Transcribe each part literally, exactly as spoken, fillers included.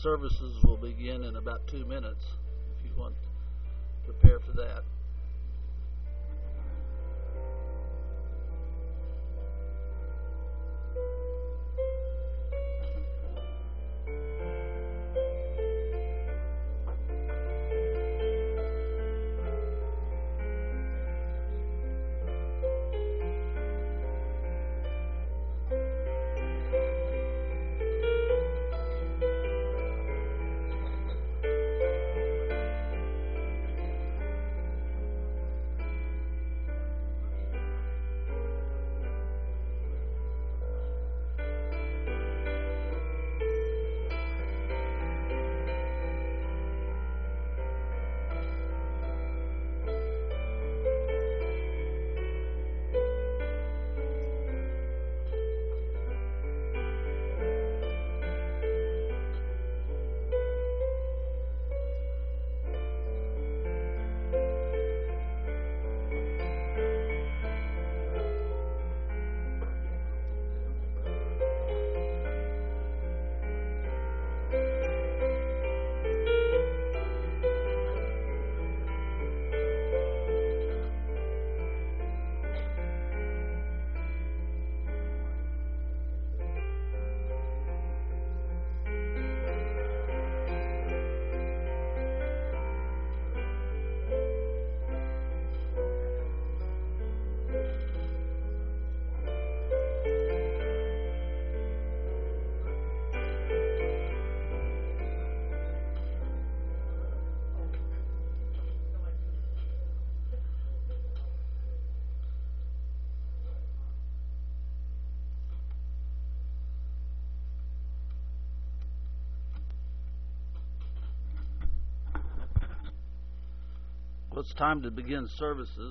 services will begin in about two minutes if you want to prepare for that. Well, it's time to begin services.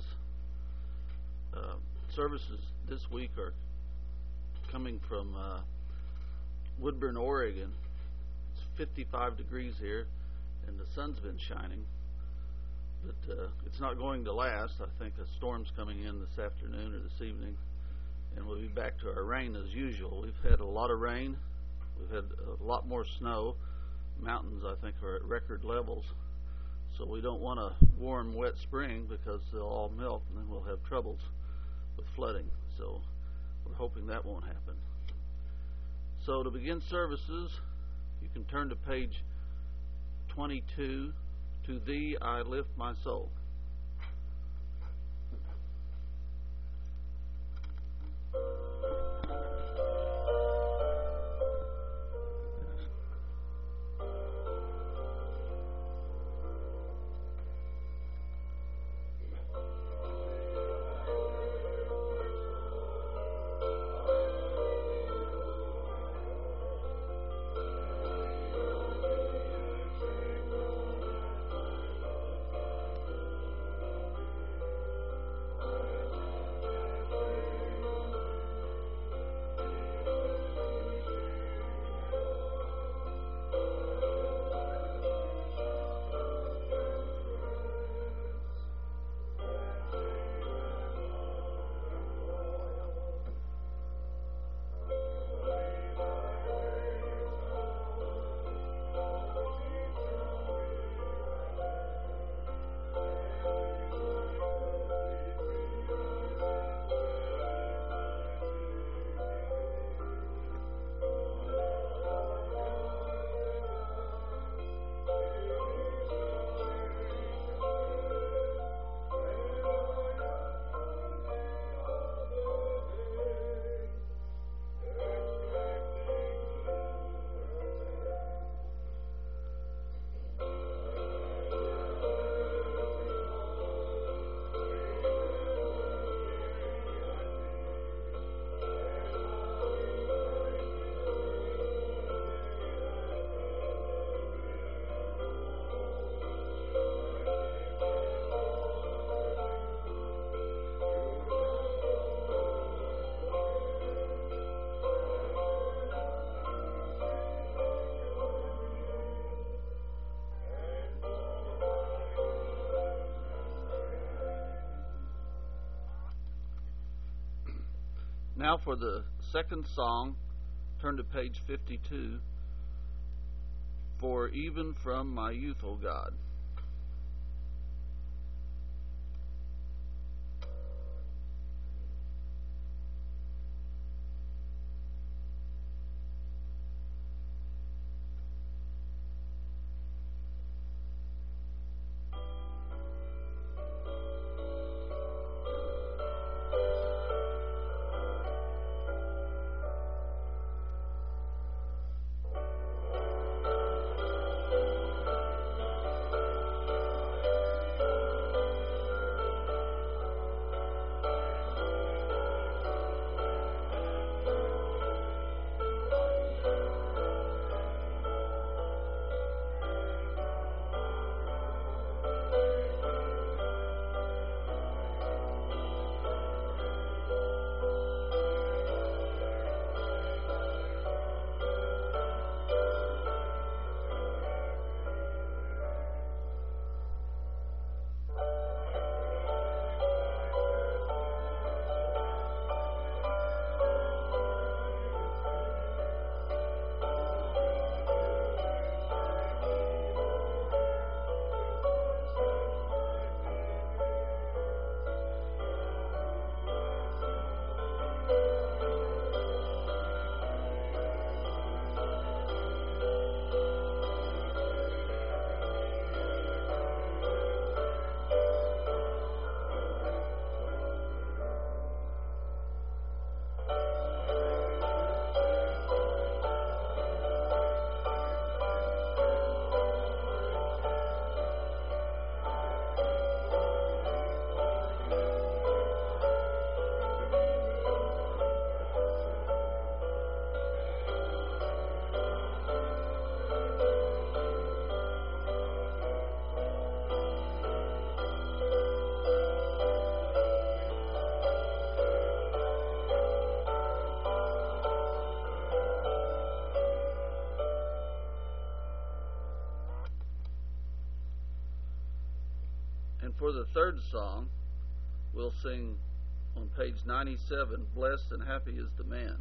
Uh, services this week are coming from uh, Woodburn, Oregon. It's fifty-five degrees here, and the sun's been shining. But uh, it's not going to last. I think a storm's coming in this afternoon or this evening, and we'll be back to our rain as usual. We've had a lot of rain. We've had a lot more snow. Mountains, I think, are at record levels. So we don't want a warm, wet spring because they'll all melt, and then we'll have troubles with flooding. So we're hoping that won't happen. So to begin services, you can turn to page twenty-two, To Thee I Lift My Soul. Now for the second song, turn to page fifty-two. For even from my youth, O God. And for the third song, we'll sing on page ninety-seven, Blessed and Happy is the Man.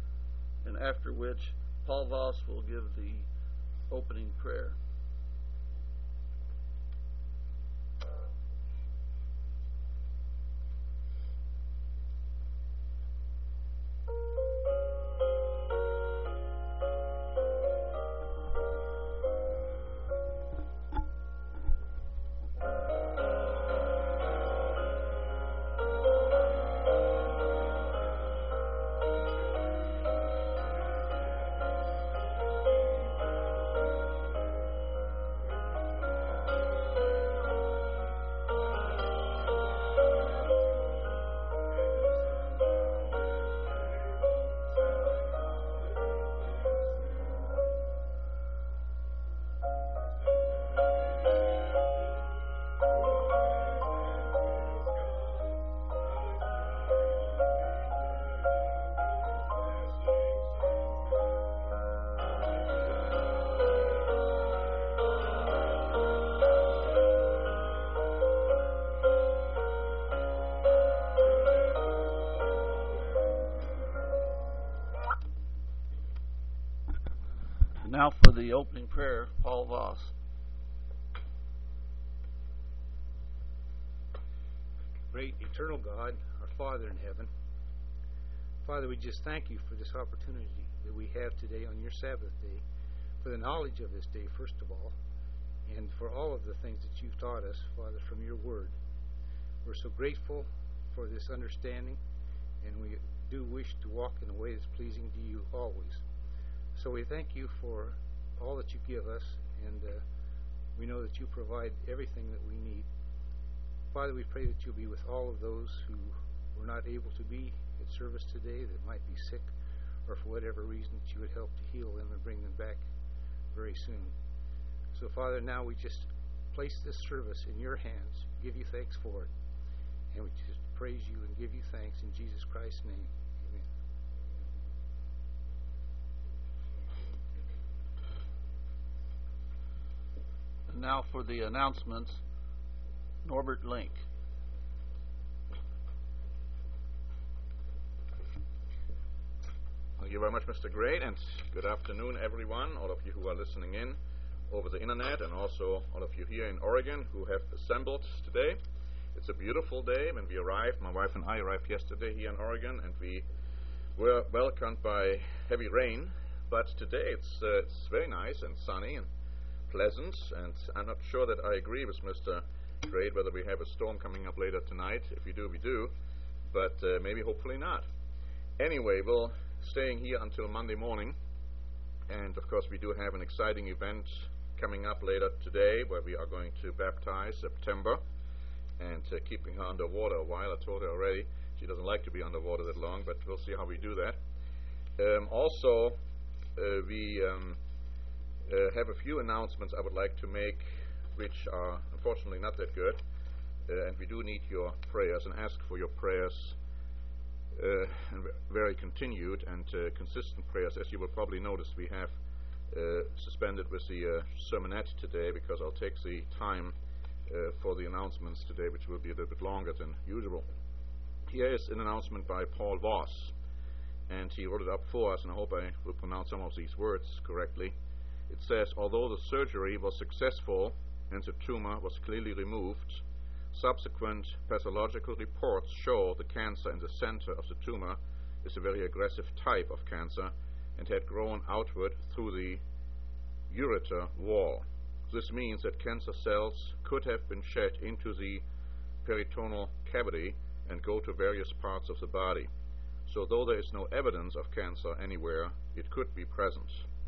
And after which, Paul Voss will give the opening prayer. Now for the opening prayer, Paul Voss. Great eternal God, our Father in heaven, Father, we just thank you for this opportunity that we have today on your Sabbath day, for the knowledge of this day, first of all, and for all of the things that you've taught us, Father, from your word. We're so grateful for this understanding, and we do wish to walk in a way that's pleasing to you always. So we thank you for all that you give us, and uh, we know that you provide everything that we need. Father, we pray that you'll be with all of those who were not able to be at service today, that might be sick, or for whatever reason, that you would help to heal them and bring them back very soon. So, Father, now we just place this service in your hands, give you thanks for it, and we just praise you and give you thanks in Jesus Christ's name. Amen. And now for the announcements, Norbert Link. Thank you very much, Mister Gray, and good afternoon, everyone, all of you who are listening in. over the internet, and also all of you here in Oregon who have assembled today. It's a beautiful day. When we arrived, my wife and I arrived yesterday here in Oregon, and we were welcomed by heavy rain. But today it's, uh, it's very nice and sunny and pleasant, and I'm not sure that I agree with Mister Grade whether we have a storm coming up later tonight. If we do, we do, but uh, maybe hopefully not. Anyway, we'll staying here until Monday morning, and of course we do have an exciting event coming up later today where we are going to baptize September and uh, keeping her underwater a while. I told her already she doesn't like to be underwater that long, but we'll see how we do that. Um, also, uh, we um, uh, have a few announcements I would like to make, which are unfortunately not that good, uh, and we do need your prayers and ask for your prayers, uh, and very continued and uh, consistent prayers. As you will probably notice, we have uh, suspended with the uh, sermonette today because I'll take the time uh, for the announcements today, which will be a little bit longer than usual. Here is an announcement by Paul Voss, and he wrote it up for us, and I hope I will pronounce some of these words correctly. It says, although the surgery was successful and the tumor was clearly removed, subsequent pathological reports show the cancer in the center of the tumor is a very aggressive type of cancer and had grown outward through the ureter wall. This means that cancer cells could have been shed into the peritoneal cavity and go to various parts of the body. So though there is no evidence of cancer anywhere, it could be present.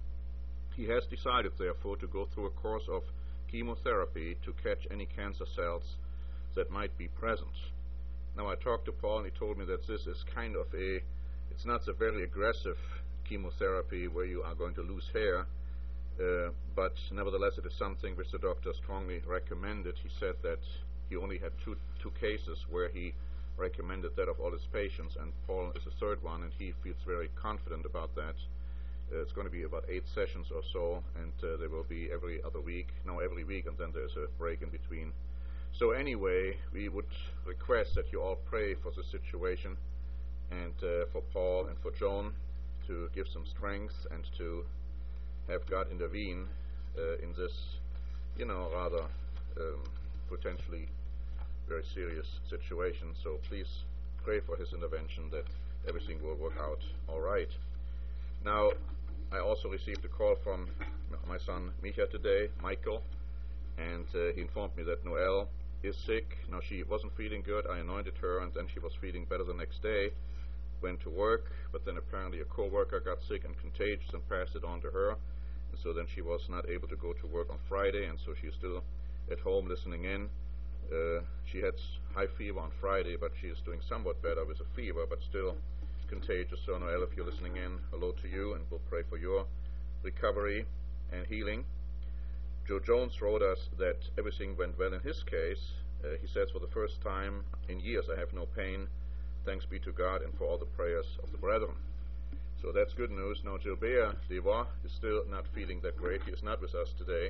He has decided, therefore, to go through a course of chemotherapy to catch any cancer cells that might be present. Now, I talked to Paul, and he told me that this is kind of a, it's not a very aggressive chemotherapy where you are going to lose hair, uh, but nevertheless it is something which the doctor strongly recommended. He said that he only had two, two cases where he recommended that of all his patients, and Paul is the third one, and he feels very confident about that. Uh, it's going to be about eight sessions or so, and uh, they will be every other week, no, every week, and then there's a break in between. So anyway, we would request that you all pray for the situation, and uh, for Paul and for Joan to give some strength and to have God intervene uh, in this, you know, rather um, potentially very serious situation. So please pray for his intervention, that everything will work out all right. Now, I also received a call from my son Micha today, Michael, and uh, he informed me that Noelle is sick. Now, she wasn't feeling good. I anointed her, and then she was feeling better the next day, went to work, but then apparently a co-worker got sick and contagious and passed it on to her, and so then she was not able to go to work on Friday, and so she's still at home listening in. Uh, she had high fever on Friday, but she is doing somewhat better with a fever, but still contagious. So Noelle, if you're listening in, hello to you, and we'll pray for your recovery and healing. Joe Jones wrote us that everything went well in his case. Uh, he says, for the first time in years I have no pain. Thanks be to God and for all the prayers of the brethren. So that's good news. Now Gilbert Devois is still not feeling that great. He is not with us today,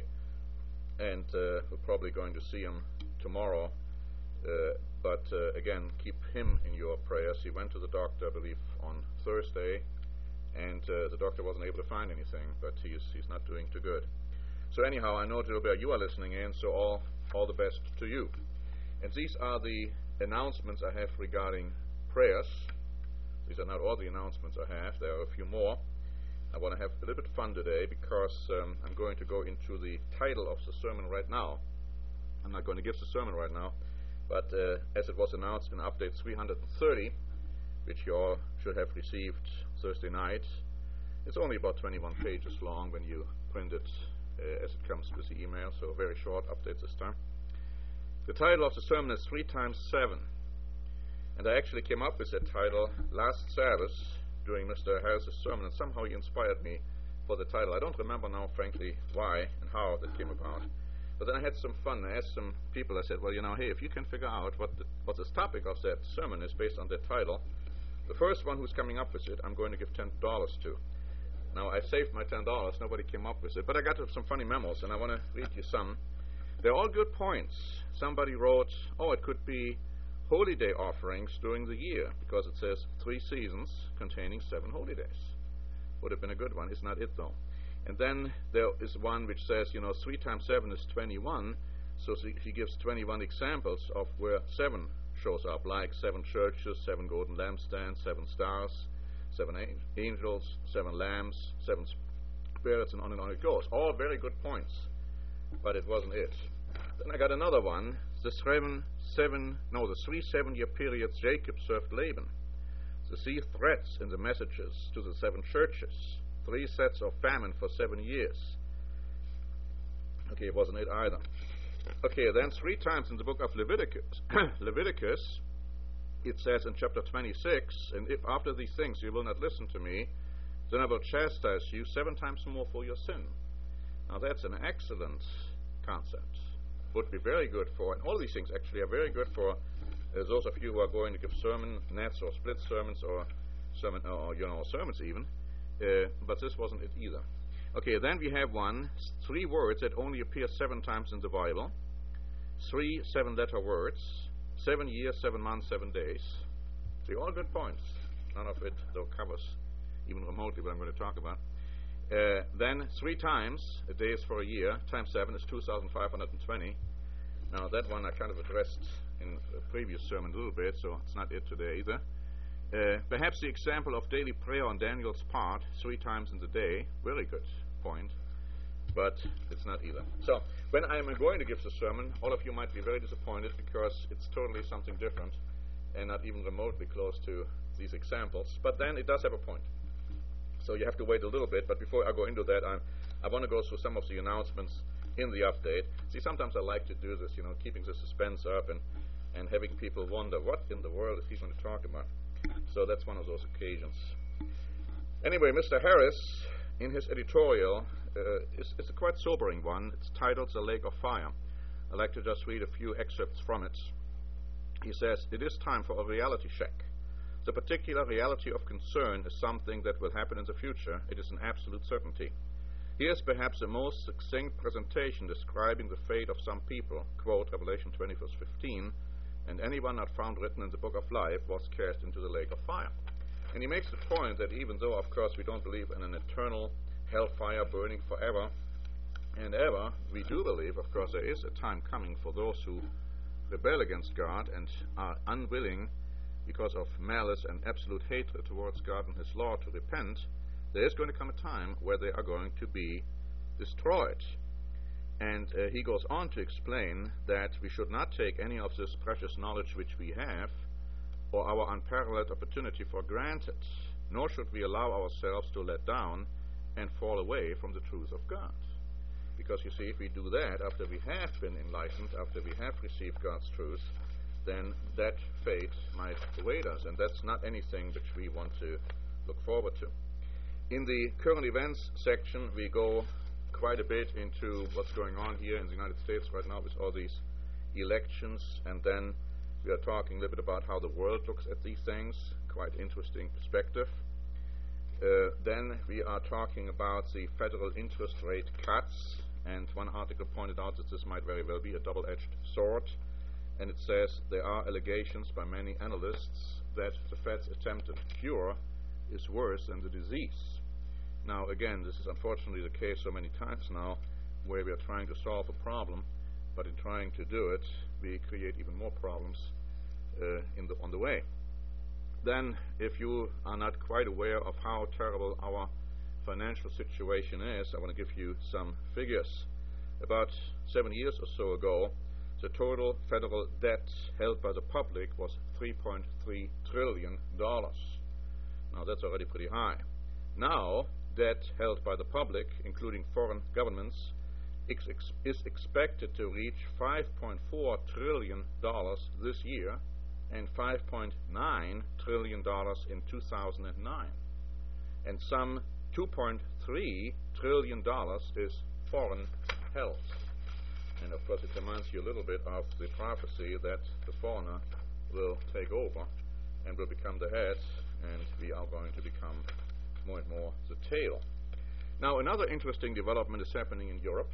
and uh, we're probably going to see him tomorrow. Uh, but uh, again, keep him in your prayers. He went to the doctor, I believe, on Thursday, and uh, the doctor wasn't able to find anything, but he's he's not doing too good. So anyhow, I know, Gilbert, you are listening in, so all all the best to you. And these are the announcements I have regarding prayers. These are not all the announcements I have. There are a few more. I want to have a little bit of fun today because um, I'm going to go into the title of the sermon right now. I'm not going to give the sermon right now, but uh, as it was announced in update three hundred thirty, which you all should have received Thursday night, it's only about twenty-one pages long when you print it uh, as it comes with the email, so a very short update this time. The title of the sermon is three times seven, and I actually came up with that title last Sabbath during Mister Harris's sermon, and somehow he inspired me for the title. I don't remember now, frankly, why and how that came about. But then I had some fun. I asked some people, I said, well, you know, hey, if you can figure out what the, what this topic of that sermon is based on that title, the first one who's coming up with it, I'm going to give ten dollars to. Now, I saved my ten dollars. Nobody came up with it. But I got some funny memos, and I want to read you some. They're all good points. Somebody wrote, oh, it could be holy day offerings during the year, because it says three seasons containing seven holy days. Would have been a good one. It's not it, though. And then there is one which says, you know, three times seven is twenty-one. So he gives twenty-one examples of where seven shows up, like seven churches, seven golden lampstands, seven stars, seven angels, seven lambs, seven spirits, and on and on it goes. All very good points, but it wasn't it. Then I got another one. The seven, seven, no, the three seven-year periods Jacob served Laban. The three threats in the messages to the seven churches. Three sets of famine for seven years. Okay, it wasn't it either. Okay, then three times in the book of Leviticus, Leviticus, it says in chapter twenty-six, and if after these things you will not listen to me, then I will chastise you seven times more for your sin. Now that's an excellent concept. Would be very good for, and all these things actually are very good for uh, those of you who are going to give sermon nets or split sermons or sermon, or you know, sermons even. Uh, but this wasn't it either. Okay, then we have one, three words that only appear seven times in the Bible. Three seven-letter words. Seven years, seven months, seven days. See, all good points. None of it, though, covers even remotely what I'm going to talk about. Uh, then three times, a day is for a year, times seven is two thousand five hundred twenty. Now, that one I kind of addressed in a previous sermon a little bit, so it's not it today either. Uh, perhaps the example of daily prayer on Daniel's part, three times in the day, very good point, but it's not either. So, when I'm going to give the sermon, all of you might be very disappointed because it's totally something different and not even remotely close to these examples, but then it does have a point. So you have to wait a little bit, but before I go into that, I'm, I want to go through some of the announcements in the update. See, sometimes I like to do this, you know, keeping the suspense up and, and having people wonder, what in the world is he going to talk about? So that's one of those occasions. Anyway, Mister Harris, in his editorial, uh, is, is a quite sobering one. It's titled The Lake of Fire. I'd like to just read a few excerpts from it. He says, "It is time for a reality check. The particular reality of concern is something that will happen in the future. It is an absolute certainty. Here is perhaps the most succinct presentation describing the fate of some people. Quote, Revelation twenty, verse fifteen, and anyone not found written in the book of life was cast into the lake of fire." And he makes the point that even though, of course, we don't believe in an eternal hellfire burning forever and ever, we do believe, of course, there is a time coming for those who rebel against God and are unwilling, because of malice and absolute hatred towards God and His law, to repent. There is going to come a time where they are going to be destroyed. And uh, he goes on to explain that we should not take any of this precious knowledge which we have, or our unparalleled opportunity, for granted, nor should we allow ourselves to let down and fall away from the truth of God. Because you see, if we do that after we have been enlightened, after we have received God's truth, then that fate might await us, and that's not anything which we want to look forward to. In the current events section, we go quite a bit into what's going on here in the United States right now with all these elections, and then we are talking a little bit about how the world looks at these things, quite interesting perspective. Uh, then we are talking about the federal interest rate cuts, and one article pointed out that this might very well be a double-edged sword, and it says there are allegations by many analysts that the Fed's attempted cure is worse than the disease. Now, again, this is unfortunately the case so many times now, where we are trying to solve a problem, but in trying to do it, we create even more problems uh, in the, on the way. Then, if you are not quite aware of how terrible our financial situation is, I want to give you some figures. About seven years or so ago, the total federal debt held by the public was three point three trillion dollars. Now, that's already pretty high. Now, debt held by the public, including foreign governments, ex- ex- is expected to reach five point four trillion dollars this year and five point nine trillion dollars in two thousand nine. And some two point three trillion dollars is foreign held. And of course, it reminds you a little bit of the prophecy that the foreigner will take over and will become the head, and we are going to become more and more the tail. Now, another interesting development is happening in Europe,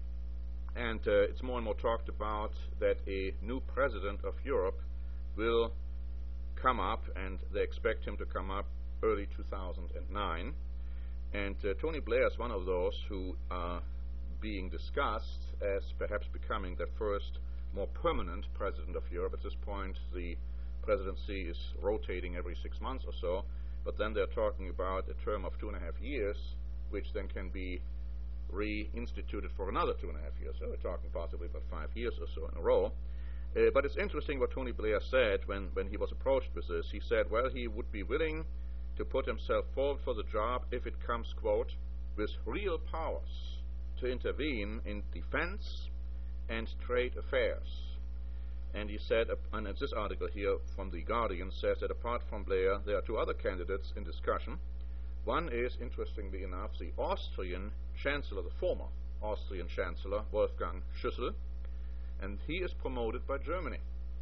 and uh, it's more and more talked about that a new president of Europe will come up, and they expect him to come up early two thousand nine. And uh, Tony Blair is one of those who are being discussed as perhaps becoming the first more permanent president of Europe. At this point, the presidency is rotating every six months or so, but then they're talking about a term of two and a half years, which then can be reinstituted for another two and a half years. So we're talking possibly about five years or so in a row. Uh, but it's interesting what Tony Blair said when, when he was approached with this. He said, well, he would be willing to put himself forward for the job if it comes, quote, with real powers to intervene in defense and trade affairs. And he said, uh, and this article here from The Guardian says that apart from Blair, there are two other candidates in discussion. One is, interestingly enough, the Austrian Chancellor, the former Austrian Chancellor, Wolfgang Schüssel, and he is promoted by Germany.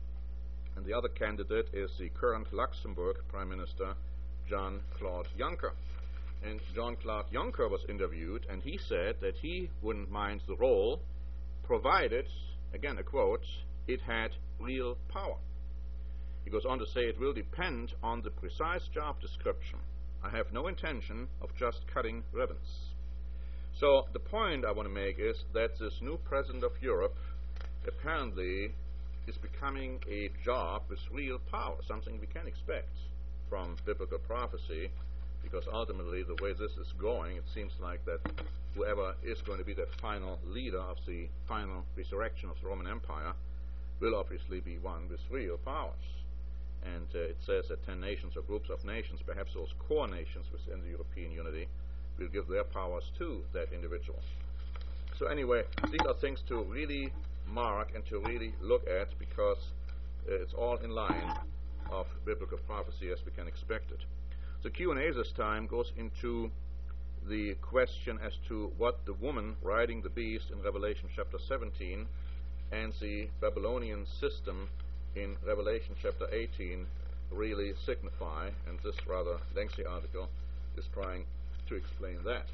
And the other candidate is the current Luxembourg Prime Minister, Jean-Claude Juncker. And Jean-Claude Juncker was interviewed, and he said that he wouldn't mind the role, provided, again a quote, it had real power. He goes on to say, it will depend on the precise job description. I have no intention of just cutting ribbons. So the point I want to make is that this new president of Europe apparently is becoming a job with real power, something we can expect from biblical prophecy, because ultimately the way this is going, it seems like that whoever is going to be the final leader of the final resurrection of the Roman Empire will obviously be one with real powers. And uh, it says that ten nations or groups of nations, perhaps those core nations within the European unity, will give their powers to that individual. So anyway, these are things to really mark and to really look at, because uh, it's all in line of biblical prophecy as we can expect it. The Q and A this time goes into the question as to what the woman riding the beast in Revelation chapter seventeen and the Babylonian system in Revelation chapter eighteen really signify, and this rather lengthy article is trying to explain that.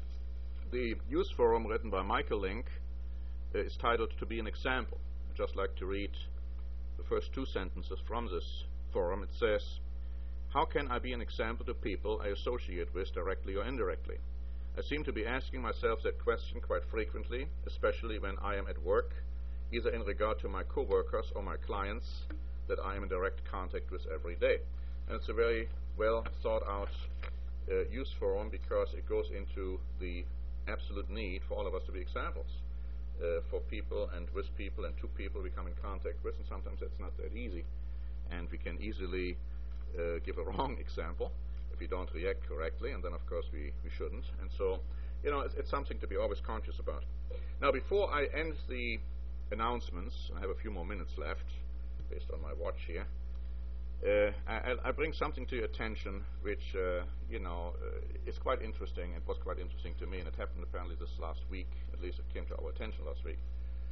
The news forum written by Michael Link uh, is titled To Be an Example. I'd just like to read the first two sentences from this forum. It says, how can I be an example to people I associate with directly or indirectly? I seem to be asking myself that question quite frequently, especially when I am at work, either in regard to my co-workers or my clients that I am in direct contact with every day. And it's a very well thought out uh, use forum, because it goes into the absolute need for all of us to be examples uh, for people and with people and to people we come in contact with, and sometimes that's not that easy. And we can easily uh, give a wrong example if we don't react correctly, and then of course we, we shouldn't. And so, you know, it's, it's something to be always conscious about. Now, before I end the announcements, I have a few more minutes left based on my watch here. Uh, I, I bring something to your attention which, uh, you know, uh, is quite interesting. It was quite interesting to me, and it happened apparently this last week. At least it came to our attention last week.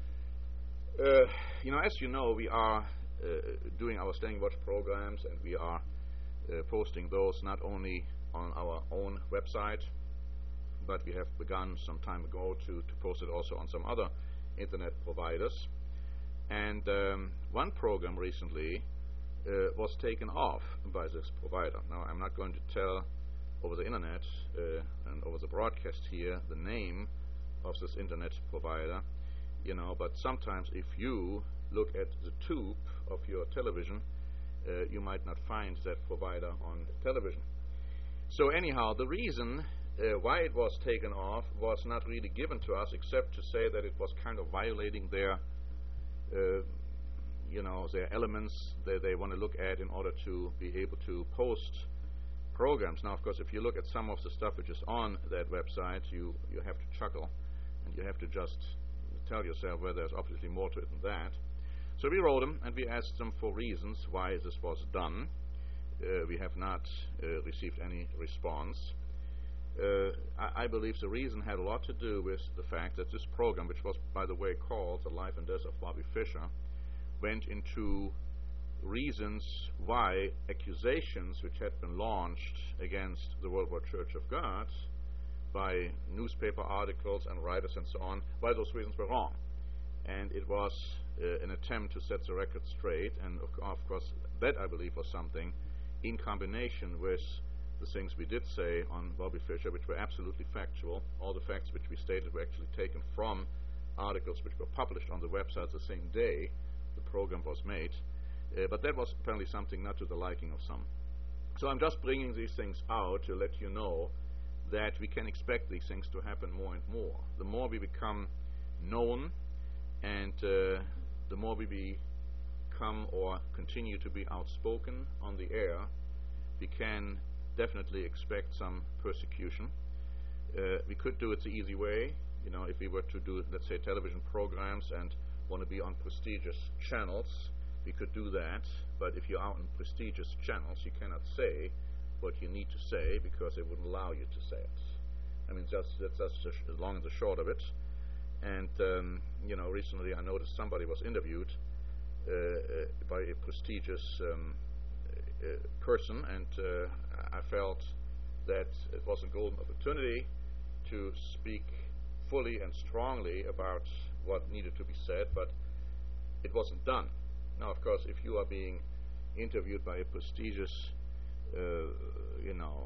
Uh, you know, as you know, we are uh, doing our Standing Watch programs, and we are uh, posting those not only on our own website, but we have begun some time ago to, to post it also on some other internet providers. And um, one program recently uh, was taken off by this provider. Now, I'm not going to tell over the internet uh, and over the broadcast here the name of this internet provider, you know, but sometimes if you look at the tube of your television, uh, you might not find that provider on television. So anyhow, the reason Uh, why it was taken off was not really given to us, except to say that it was kind of violating their, uh, you know, their elements that they want to look at in order to be able to post programs. Now, of course, if you look at some of the stuff which is on that website, you, you have to chuckle, and you have to just tell yourself, well, there's obviously more to it than that. So we wrote them, and we asked them for reasons why this was done. Uh, we have not uh, received any response. Uh, I, I believe the reason had a lot to do with the fact that this program, which was, by the way, called The Life and Death of Bobby Fischer, went into reasons why accusations which had been launched against the Worldwide Church of God by newspaper articles and writers and so on, why those reasons were wrong. And it was uh, an attempt to set the record straight, and of, of course that, I believe, was something in combination with the things we did say on Bobby Fischer, which were absolutely factual. All the facts which we stated were actually taken from articles which were published on the website the same day the program was made. Uh, but that was apparently something not to the liking of some. So I'm just bringing these things out to let you know that we can expect these things to happen more and more. The more we become known and uh, the more we become or continue to be outspoken on the air, we can definitely expect some persecution. Uh, we could do it the easy way. You know, if we were to do, let's say, television programs and want to be on prestigious channels, we could do that. But if you're out on prestigious channels, you cannot say what you need to say because they wouldn't allow you to say it. I mean, just that's just the sh- as long and the short of it. And um, you know, recently I noticed somebody was interviewed uh, uh, by a prestigious um, uh, person, and uh, I felt that it was a golden opportunity to speak fully and strongly about what needed to be said, but it wasn't done. Now, of course, if you are being interviewed by a prestigious, uh, you know,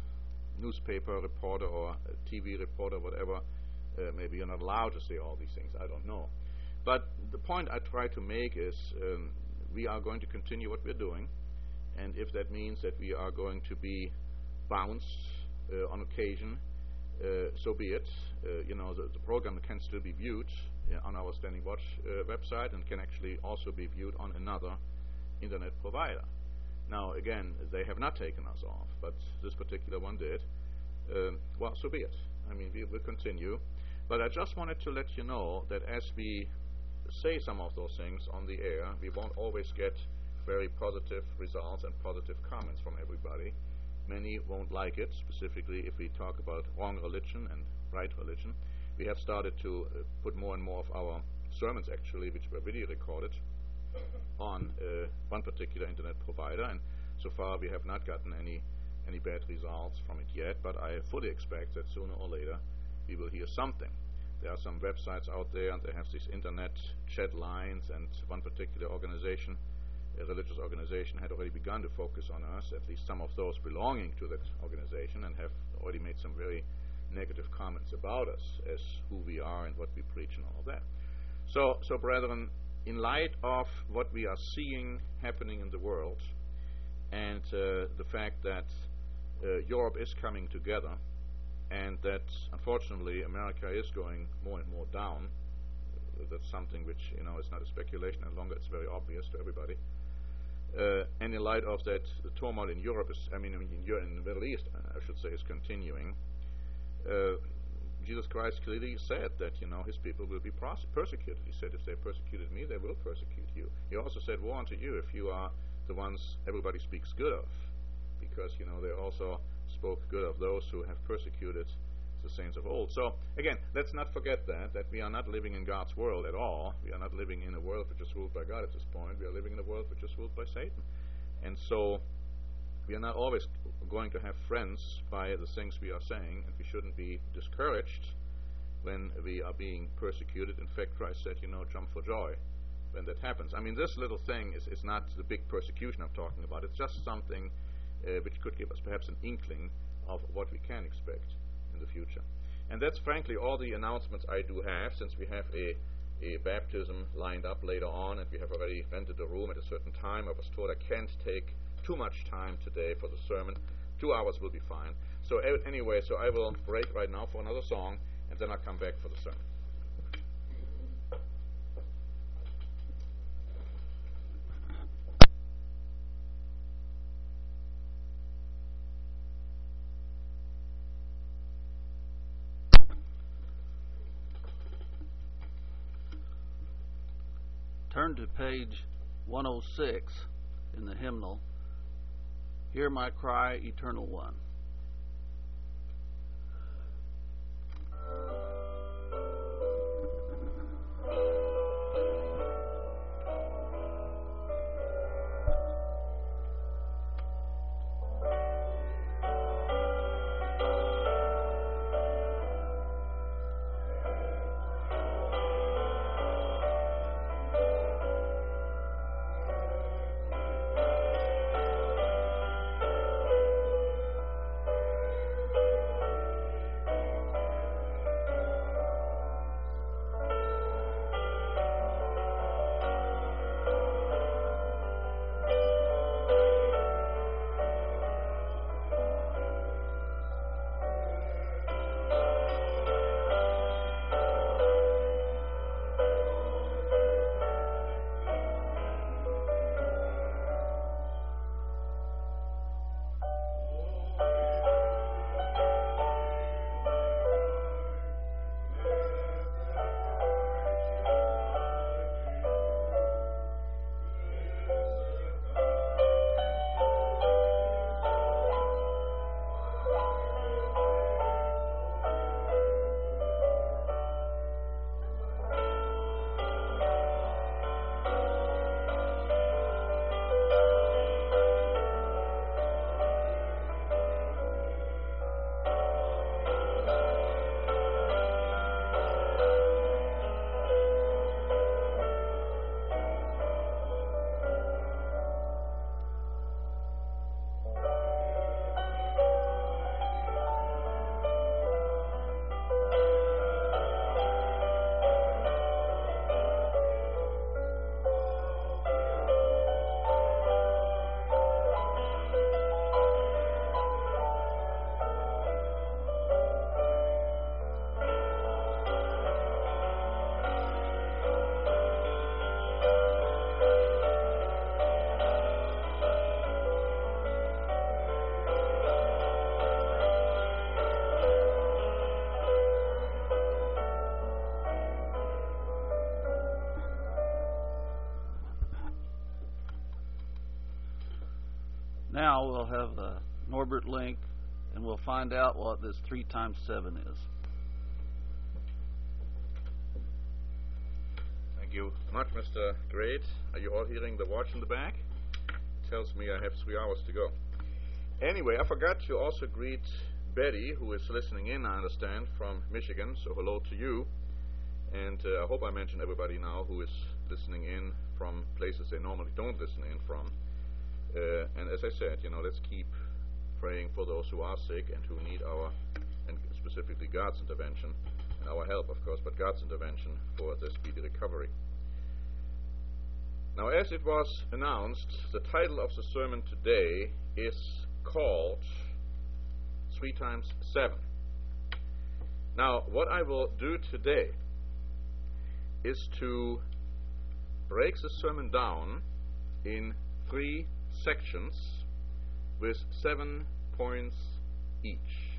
newspaper reporter or a T V reporter, whatever, uh, maybe you're not allowed to say all these things. I don't know. But the point I try to make is um, we are going to continue what we're doing, and if that means that we are going to be bounced uh, on occasion, uh, so be it. Uh, you know, the, the program can still be viewed uh, on our Standing Watch uh, website and can actually also be viewed on another internet provider. Now, again, they have not taken us off, but this particular one did. Um, well, so be it. I mean, we will continue. But I just wanted to let you know that as we say some of those things on the air, we won't always get very positive results and positive comments from everybody. Many won't like it, specifically if we talk about wrong religion and right religion. We have started to uh, put more and more of our sermons, actually, which were video recorded, on uh, one particular internet provider, and so far we have not gotten any any bad results from it yet, but I fully expect that sooner or later we will hear something. There are some websites out there, and they have these internet chat lines, and one particular organization, a religious organization, had already begun to focus on us, at least some of those belonging to that organization, and have already made some very negative comments about us as who we are and what we preach and all of that. So, so brethren, in light of what we are seeing happening in the world, and uh, the fact that uh, Europe is coming together, and that unfortunately America is going more and more down, that's something which, you know, is not a speculation any longer, it's very obvious to everybody. Uh, and in light of that, the turmoil in Europe is, I mean, in, in the Middle East, I should say, is continuing. Uh, Jesus Christ clearly said that, you know, his people will be pros- persecuted. He said, if they persecuted me, they will persecute you. He also said, woe unto you if you are the ones everybody speaks good of, because, you know, they also spoke good of those who have persecuted the saints of old. So, again, let's not forget that, that we are not living in God's world at all. We are not living in a world which is ruled by God at this point. We are living in a world which is ruled by Satan. And so, we are not always going to have friends by the things we are saying, and we shouldn't be discouraged when we are being persecuted. In fact, Christ said, you know, jump for joy when that happens. I mean, this little thing is, is not the big persecution I'm talking about. It's just something uh, which could give us perhaps an inkling of what we can expect in the future. And that's frankly all the announcements I do have, since we have a, a baptism lined up later on, and we have already rented a room at a certain time. I was told I can't take too much time today for the sermon. Two hours will be fine. So a- anyway, so I will break right now for another song, and then I'll come back for the sermon. Turn to page one oh six in the hymnal. Hear my cry, Eternal One. Now we'll have uh, Norbert Link, and we'll find out what this three times seven is. Thank you much, Mister Great. Are you all hearing the watch in the back? It tells me I have three hours to go. Anyway, I forgot to also greet Betty, who is listening in, I understand, from Michigan. So hello to you. And uh, I hope I mentioned everybody now who is listening in from places they normally don't listen in from. Uh, and as I said, you know, let's keep praying for those who are sick and who need our, and specifically God's intervention, and our help, of course, but God's intervention for their speedy recovery. Now, as it was announced, the title of the sermon today is called Three Times Seven. Now, what I will do today is to break the sermon down in three sections with seven points each.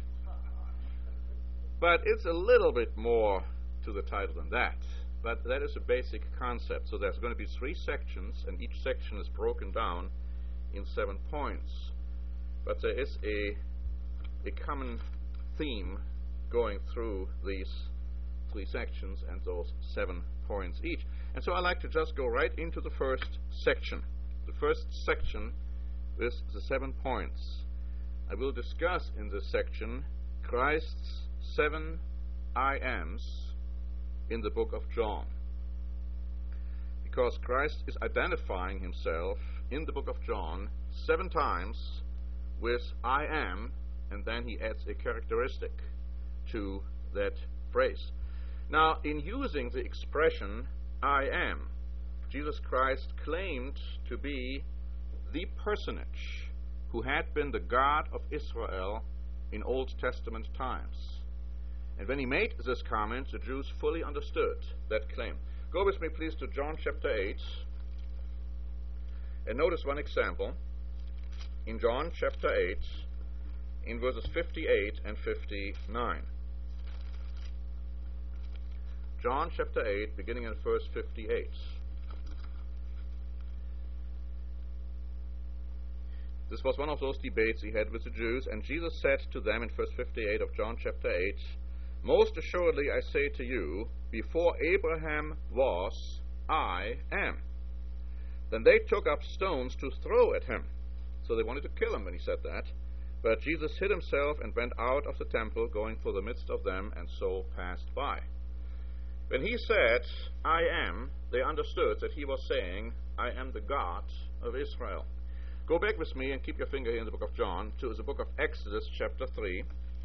But it's a little bit more to the title than that. But that is a basic concept. So there's going to be three sections, and each section is broken down in seven points. But there is a, a common theme going through these three sections and those seven points each. And so I like to just go right into the first section. The first section with the seven points. I will discuss in this section Christ's seven I Ams in the book of John. Because Christ is identifying himself in the book of John seven times with I am, and then he adds a characteristic to that phrase. Now, in using the expression I am, Jesus Christ claimed to be the personage who had been the God of Israel in Old Testament times. And when he made this comment, the Jews fully understood that claim. Go with me, please, to John chapter eight, and notice one example. In John chapter eight, in verses fifty-eight and fifty-nine. John chapter eight, beginning in verse fifty-eight. This was one of those debates he had with the Jews, and Jesus said to them in verse fifty-eight of John chapter eight, "Most assuredly I say to you, before Abraham was, I am." Then they took up stones to throw at him. So they wanted to kill him when he said that. But Jesus hid himself and went out of the temple, going through the midst of them, and so passed by. When he said, I am, they understood that he was saying, I am the God of Israel. Go back with me and keep your finger here in the book of John to the book of Exodus chapter three.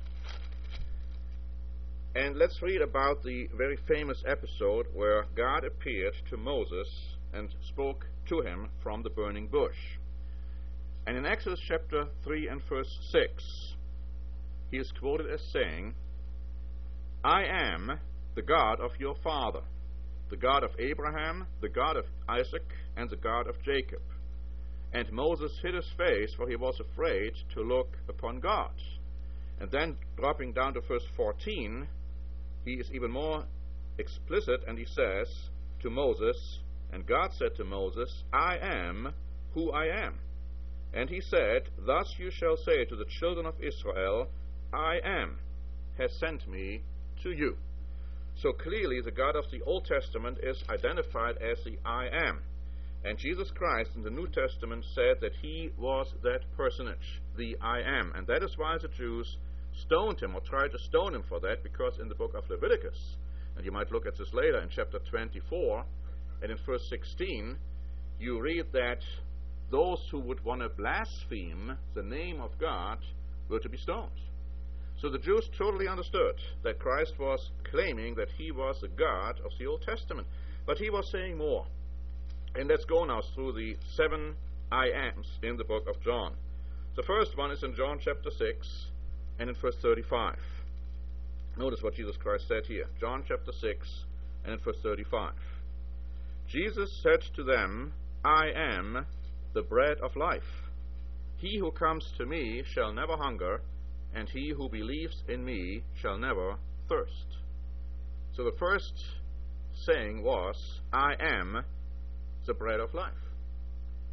And let's read about the very famous episode where God appeared to Moses and spoke to him from the burning bush. And in Exodus chapter three and verse six, he is quoted as saying, I am the God of your father, the God of Abraham, the God of Isaac, and the God of Jacob. And Moses hid his face, for he was afraid to look upon God. And then, dropping down to verse fourteen, he is even more explicit, and he says to Moses, and God said to Moses, I am who I am. And he said, Thus you shall say to the children of Israel, I am, has sent me to you. So clearly the God of the Old Testament is identified as the I am. And Jesus Christ in the New Testament said that he was that personage, the I am. And that is why the Jews stoned him, or tried to stone him for that, because in the book of Leviticus, and you might look at this later in chapter twenty-four, and in verse sixteen, you read that those who would want to blaspheme the name of God were to be stoned. So the Jews totally understood that Christ was claiming that he was the God of the Old Testament. But he was saying more. And let's go now through the seven I ams in the book of John. The first one is in John chapter six and in verse thirty-five. Notice what Jesus Christ said here. John chapter six and in verse thirty-five. Jesus said to them, I am the bread of life. He who comes to me shall never hunger, and he who believes in me shall never thirst. So the first saying was, I am the bread of life.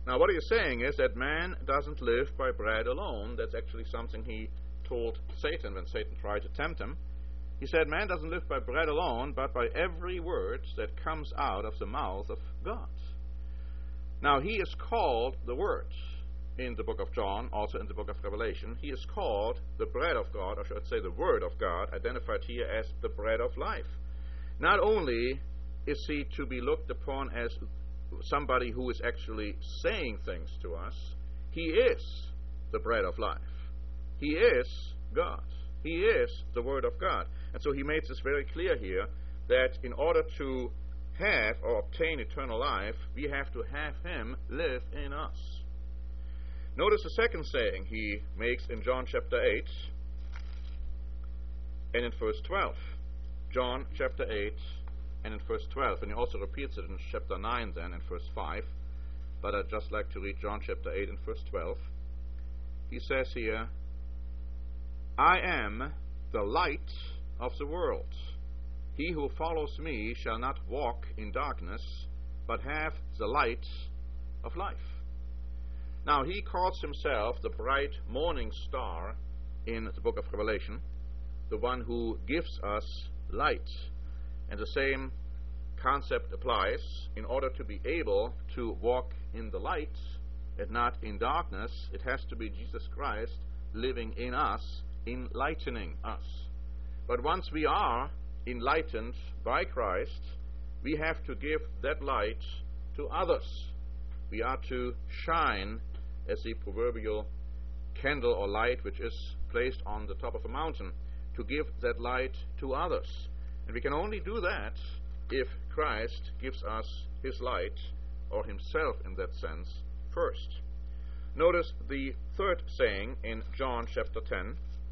Now, what he is saying is that man doesn't live by bread alone. That's actually something he told Satan when Satan tried to tempt him. He said, man doesn't live by bread alone, but by every word that comes out of the mouth of God. Now, he is called the Word in the book of John, also in the book of Revelation. He is called the bread of God, or should I say the Word of God, identified here as the bread of life. Not only is he to be looked upon as somebody who is actually saying things to us, he is the bread of life. He is God. He is the Word of God. And so he makes this very clear here that in order to have or obtain eternal life, we have to have him live in us. Notice the second saying he makes in John chapter eight and in verse twelve. John chapter eight and in verse twelve. And he also repeats it in chapter nine then in verse five. But I'd just like to read John chapter eight and verse twelve. He says here, I am the light of the world. He who follows me shall not walk in darkness, but have the light of life. Now, he calls himself the bright morning star in the book of Revelation, the one who gives us light. And the same concept applies. In order to be able to walk in the light and not in darkness, it has to be Jesus Christ living in us, enlightening us. But once we are enlightened by Christ, we have to give that light to others. We are to shine as the proverbial candle or light which is placed on the top of a mountain, to give that light to others. And we can only do that if Christ gives us his light, or himself in that sense, first. Notice the third saying in John chapter ten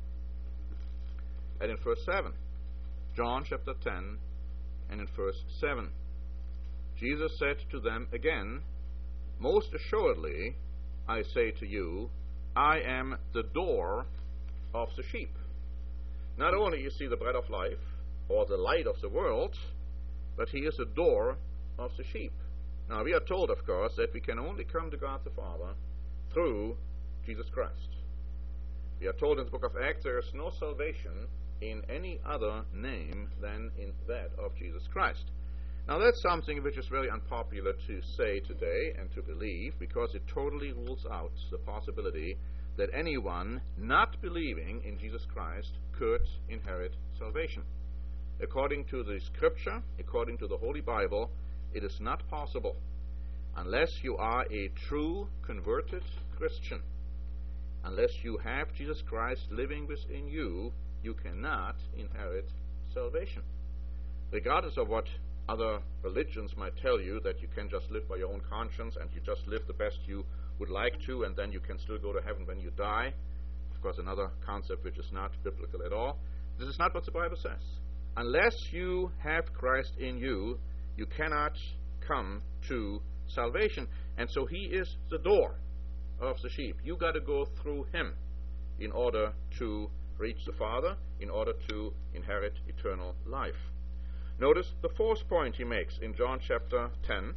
and in verse seven. John chapter ten and in verse seven. Jesus said to them again, most assuredly, I say to you, I am the door of the sheep. Not only is he the bread of life, or the light of the world, but he is the door of the sheep. Now, we are told, of course, that we can only come to God the Father through Jesus Christ. We are told in the book of Acts there is no salvation in any other name than in that of Jesus Christ. Now, that's something which is very unpopular to say today and to believe, because it totally rules out the possibility that anyone not believing in Jesus Christ could inherit salvation. According to the Scripture, according to the Holy Bible, it is not possible unless you are a true converted Christian. Unless you have Jesus Christ living within you, you cannot inherit salvation. Regardless of what other religions might tell you, that you can just live by your own conscience and you just live the best you would like to, and then you can still go to heaven when you die. Of course, another concept which is not biblical at all. This is not what the Bible says. Unless you have Christ in you, you cannot come to salvation. And so he is the door of the sheep. You got to go through him in order to reach the Father, in order to inherit eternal life. Notice the fourth point he makes in John chapter ten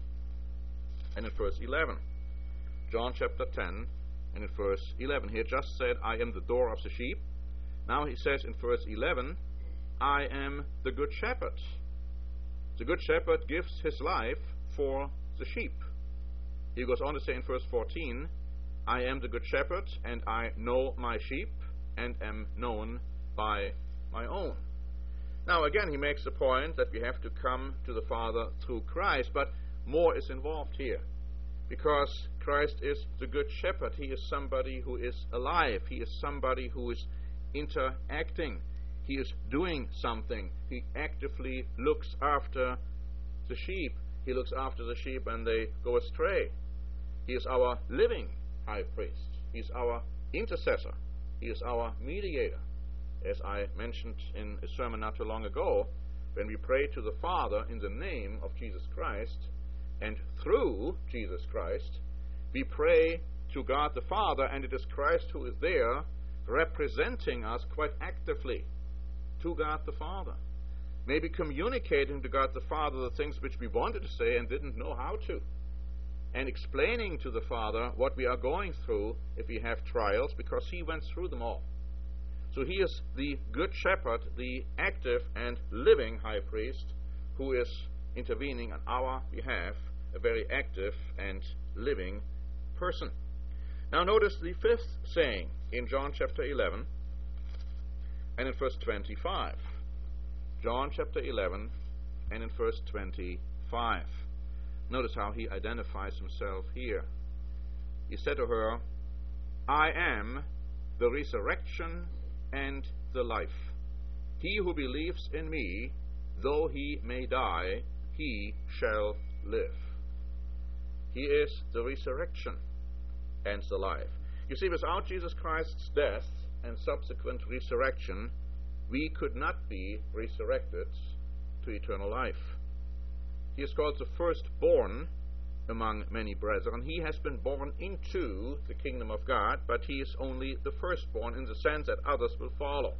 and in verse eleven. John chapter ten and in verse eleven. He had just said, I am the door of the sheep. Now he says in verse eleven, I am the good shepherd. The good shepherd gives his life for the sheep. He goes on to say in verse fourteen, I am the good shepherd, and I know my sheep, and am known by my own. Now again, he makes the point that we have to come to the Father through Christ, but more is involved here. Because Christ is the good shepherd. He is somebody who is alive. He is somebody who is interacting. He is doing something. He actively looks after the sheep. He looks after the sheep when they go astray. He is our living high priest. He is our intercessor. He is our mediator. As I mentioned in a sermon not too long ago, when we pray to the Father in the name of Jesus Christ, and through Jesus Christ, we pray to God the Father, and it is Christ who is there representing us quite actively to God the Father. Maybe communicating to God the Father the things which we wanted to say and didn't know how to. and explaining to the Father what we are going through if we have trials, because he went through them all. So he is the good shepherd, the active and living high priest, who is intervening on our behalf, a very active and living person. Now notice the fifth saying in John chapter eleven and in verse twenty-five. John chapter eleven and in verse twenty-five. Notice how he identifies himself here. He said to her, I am the resurrection and the life. He who believes in me, though he may die, he shall live. He is the resurrection and the life. You see, without Jesus Christ's death and subsequent resurrection, we could not be resurrected to eternal life. He is called the firstborn among many brethren. He has been born into the kingdom of God, but he is only the firstborn in the sense that others will follow.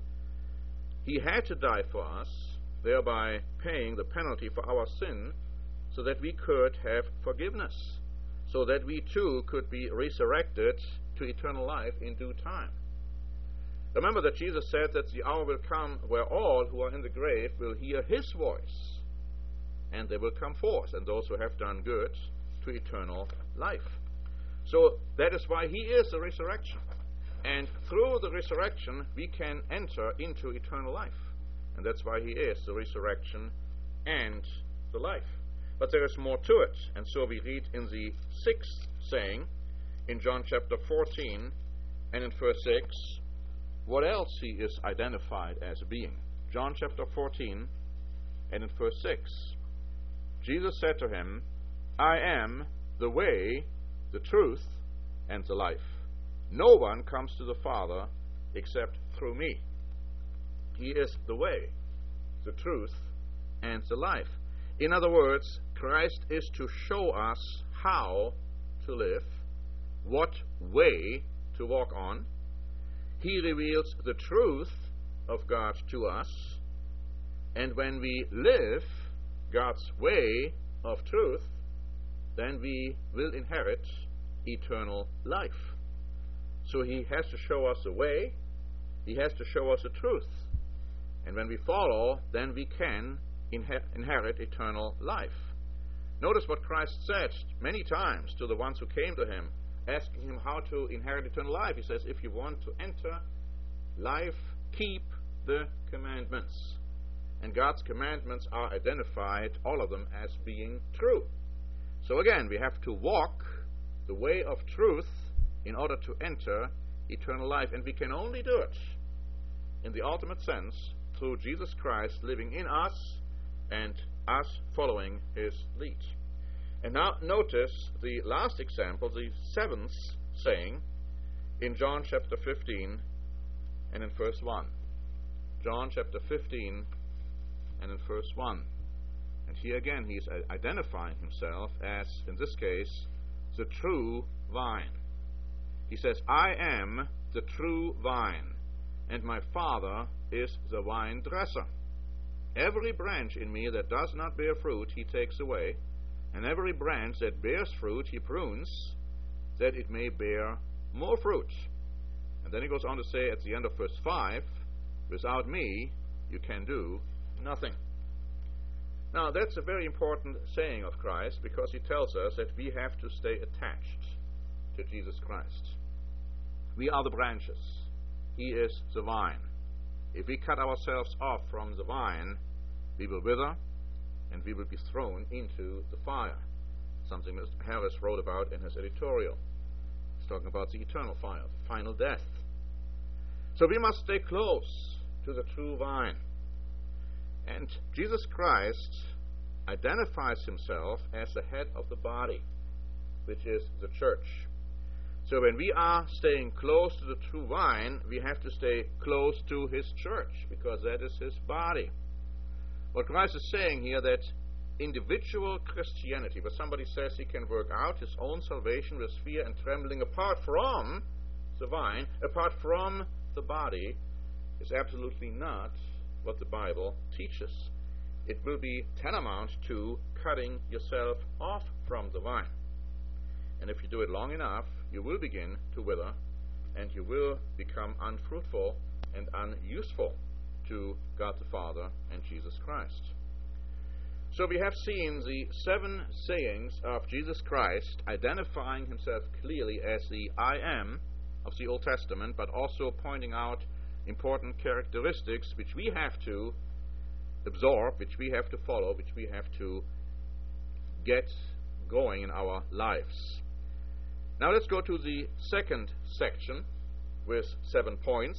He had to die for us, thereby paying the penalty for our sin, so that we could have forgiveness, so that we too could be resurrected to eternal life in due time. Remember that Jesus said that the hour will come where all who are in the grave will hear his voice, and they will come forth, and those who have done good to eternal life. So that is why he is the resurrection. And through the resurrection, we can enter into eternal life. And that's why he is the resurrection and the life. But there is more to it. And so we read in the sixth saying, in John chapter fourteen and in verse six, what else he is identified as being. John chapter fourteen and in verse six. Jesus said to him, I am the way, the truth, and the life. No one comes to the Father except through me. He is the way, the truth, and the life. In other words, Christ is to show us how to live, what way to walk on. He reveals the truth of God to us, and when we live God's way of truth, then we will inherit eternal life. So he has to show us the way, he has to show us the truth. And when we follow, then we can inher- inherit eternal life. Notice what Christ said many times to the ones who came to him, asking him how to inherit eternal life. He says, if you want to enter life, keep the commandments. And God's commandments are identified, all of them, as being true. So again, we have to walk the way of truth in order to enter eternal life. And we can only do it, in the ultimate sense, through Jesus Christ living in us and us following his lead. And now notice the last example, the seventh saying, in John chapter fifteen and in verse one. John chapter fifteen and in verse one. And here again he is identifying himself as, in this case, the true vine. He says, I am the true vine, and my Father is the vine dresser. Every branch in me that does not bear fruit he takes away, and every branch that bears fruit he prunes, that it may bear more fruit. And then he goes on to say at the end of verse five, without me you can do nothing. Now that's a very important saying of Christ, because he tells us that we have to stay attached to Jesus Christ. We are the branches. He is the vine. If we cut ourselves off from the vine, we will wither and we will be thrown into the fire. Something that Harris wrote about in his editorial. He's talking about the eternal fire, the final death. So we must stay close to the true vine. And Jesus Christ identifies himself as the head of the body, which is the church. So when we are staying close to the true vine, we have to stay close to his church, because that is his body. What Christ is saying here, that individual Christianity, where somebody says he can work out his own salvation with fear and trembling apart from the vine, apart from the body, is absolutely not what the Bible teaches. It will be tantamount to cutting yourself off from the vine. And if you do it long enough, you will begin to wither, and you will become unfruitful and unuseful to God the Father and Jesus Christ. So we have seen the seven sayings of Jesus Christ identifying himself clearly as the I am of the Old Testament, but also pointing out important characteristics which we have to absorb, which we have to follow, which we have to get going in our lives. Now let's go to the second section with seven points,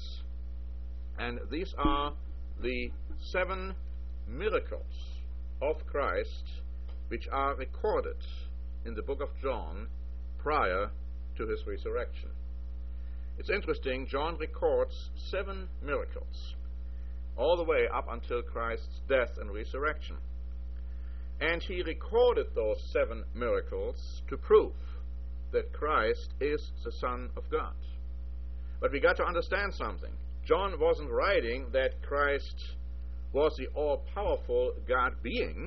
and these are the seven miracles of Christ which are recorded in the book of John prior to his resurrection. It's interesting, John records seven miracles all the way up until Christ's death and resurrection. And he recorded those seven miracles to prove that Christ is the Son of God. But we got to understand something. John wasn't writing that Christ was the all-powerful God being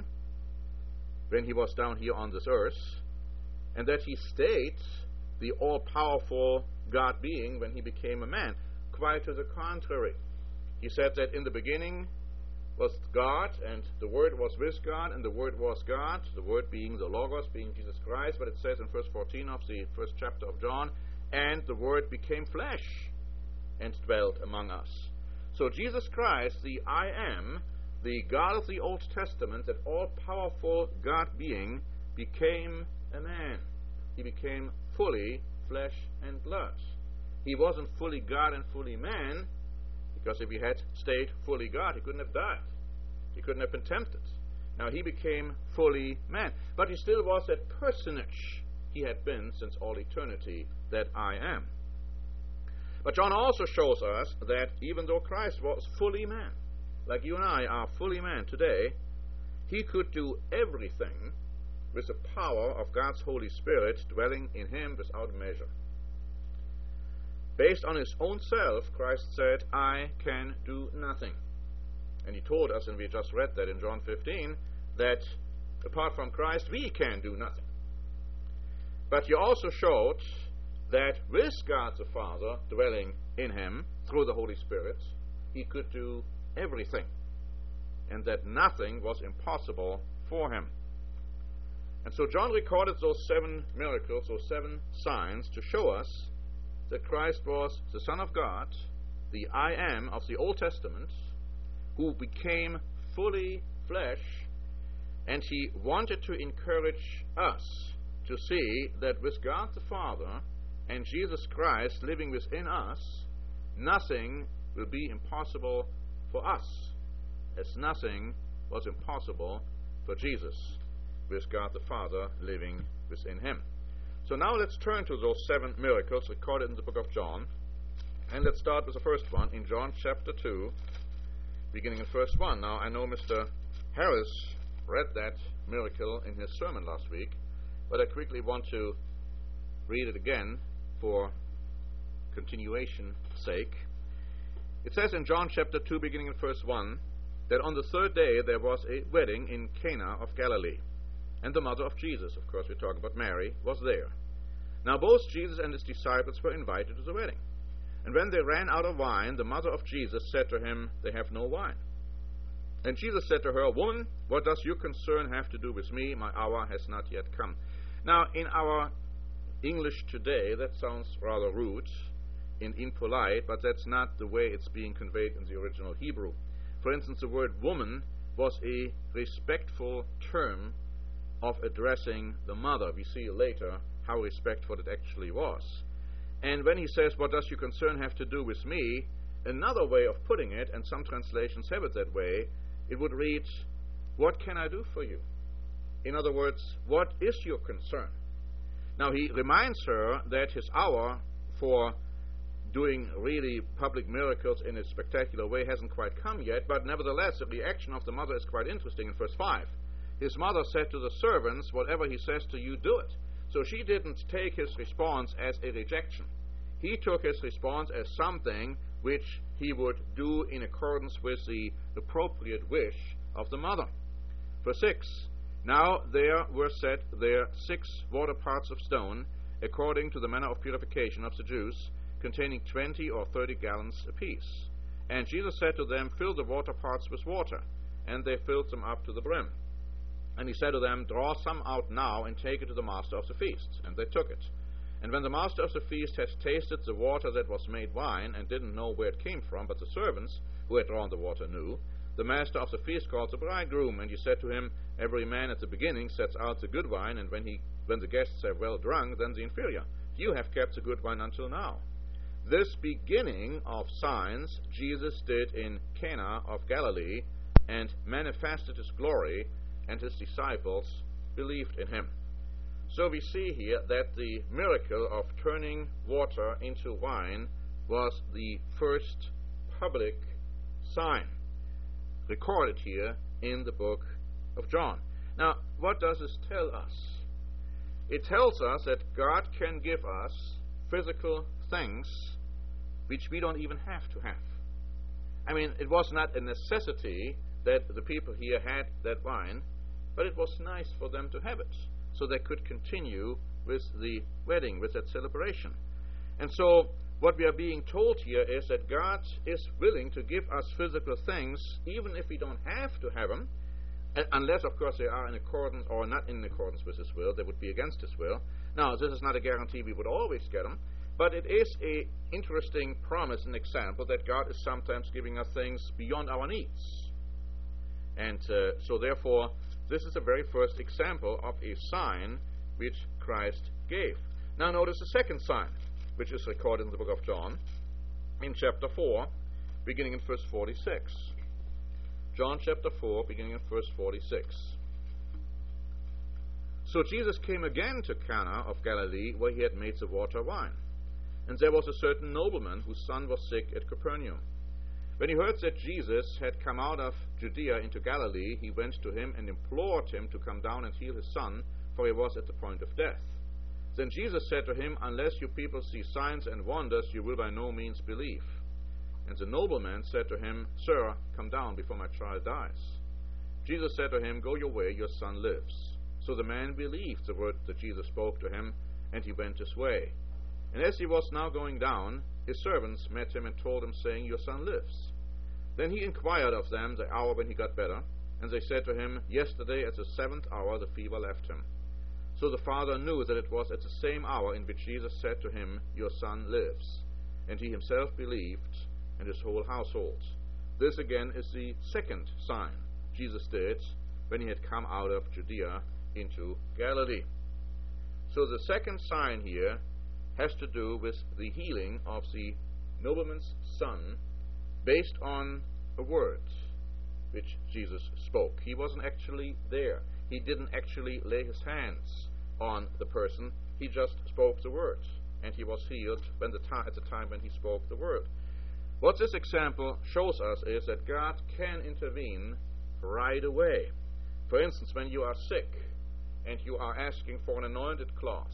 when he was down here on this earth, and that he stayed the all-powerful God being when he became a man. Quite to the contrary. He said that in the beginning was God, and the Word was with God, and the Word was God, the Word being the Logos, being Jesus Christ, but it says in verse fourteen of the first chapter of John, and the Word became flesh and dwelt among us. So Jesus Christ, the I am, the God of the Old Testament, that all-powerful God being, became a man. He became fully flesh and blood. He wasn't fully God and fully man, because if he had stayed fully God, he couldn't have died. He couldn't have been tempted. Now he became fully man. But he still was that personage he had been since all eternity, that I am. But John also shows us that even though Christ was fully man, like you and I are fully man today, he could do everything with the power of God's Holy Spirit dwelling in him without measure. Based on his own self, Christ said, I can do nothing. And he told us, and we just read that in John fifteen, that apart from Christ, we can do nothing. But he also showed that with God the Father dwelling in him through the Holy Spirit, he could do everything, and that nothing was impossible for him. And so John recorded those seven miracles, those seven signs, to show us that Christ was the Son of God, the I am of the Old Testament, who became fully flesh, and he wanted to encourage us to see that with God the Father and Jesus Christ living within us, nothing will be impossible for us, as nothing was impossible for Jesus, with God the Father living within him. So now let's turn to those seven miracles recorded in the book of John, and let's start with the first one in John chapter two, beginning in verse one. Now I know Mister Harris read that miracle in his sermon last week, but I quickly want to read it again for continuation sake. It says in John chapter two, beginning in verse one, that on the third day there was a wedding in Cana of Galilee, and the mother of Jesus, of course we're talking about Mary, was there. Now both Jesus and his disciples were invited to the wedding. And when they ran out of wine, the mother of Jesus said to him, they have no wine. And Jesus said to her, Woman, what does your concern have to do with me? My hour has not yet come. Now, in our English today, that sounds rather rude and impolite, but that's not the way it's being conveyed in the original Hebrew. For instance, the word woman was a respectful term of addressing the mother. We see later how respectful it actually was. And when he says, what does your concern have to do with me? Another way of putting it, and some translations have it that way, it would read, what can I do for you? In other words, what is your concern? Now he reminds her that his hour for doing really public miracles in a spectacular way hasn't quite come yet, but nevertheless the reaction of the mother is quite interesting in verse five. His mother said to the servants, whatever he says to you, do it. So she didn't take his response as a rejection. He took his response as something which he would do in accordance with the appropriate wish of the mother. Verse six, now there were set there six water pots of stone, according to the manner of purification of the Jews, containing twenty or thirty gallons apiece. And Jesus said to them, Fill the water pots with water. And they filled them up to the brim. And he said to them, Draw some out now, and take it to the master of the feast. And they took it. And when the master of the feast had tasted the water that was made wine, and didn't know where it came from, but the servants who had drawn the water knew, the master of the feast called the bridegroom, and he said to him, Every man at the beginning sets out the good wine, and when he when the guests have well drunk, then the inferior. You have kept the good wine until now. This beginning of signs Jesus did in Cana of Galilee, and manifested his glory, and his disciples believed in him. So we see here that the miracle of turning water into wine was the first public sign recorded here in the book of John. Now, what does this tell us? It tells us that God can give us physical things which we don't even have to have. I mean, it was not a necessity that the people here had that wine, but it was nice for them to have it, so they could continue with the wedding, with that celebration. And so what we are being told here is that God is willing to give us physical things, even if we don't have to have them, unless, of course, they are in accordance or not in accordance with His will. They would be against His will. Now, this is not a guarantee we would always get them, but it is an interesting promise and example that God is sometimes giving us things beyond our needs. And uh, so, therefore, this is the very first example of a sign which Christ gave. Now, notice the second sign, which is recorded in the book of John, in chapter four, beginning in verse forty-six. John chapter four, beginning in verse forty-six. So Jesus came again to Cana of Galilee, where he had made the water wine. And there was a certain nobleman whose son was sick at Capernaum. When he heard that Jesus had come out of Judea into Galilee, he went to him and implored him to come down and heal his son, for he was at the point of death. Then Jesus said to him, Unless you people see signs and wonders, you will by no means believe. And the nobleman said to him, Sir, come down before my child dies. Jesus said to him, Go your way, your son lives. So the man believed the word that Jesus spoke to him, and he went his way. And as he was now going down, his servants met him and told him, saying, Your son lives. Then he inquired of them the hour when he got better, and they said to him, Yesterday at the seventh hour the fever left him. So the father knew that it was at the same hour in which Jesus said to him, Your son lives. And he himself believed, and his whole household. This again is the second sign Jesus did when he had come out of Judea into Galilee. So the second sign here has to do with the healing of the nobleman's son based on a word which Jesus spoke. He wasn't actually there. He didn't actually lay his hands on the person. He just spoke the word, and he was healed when the ta- at the time when he spoke the word. What this example shows us is that God can intervene right away. For instance, when you are sick and you are asking for an anointed cloth,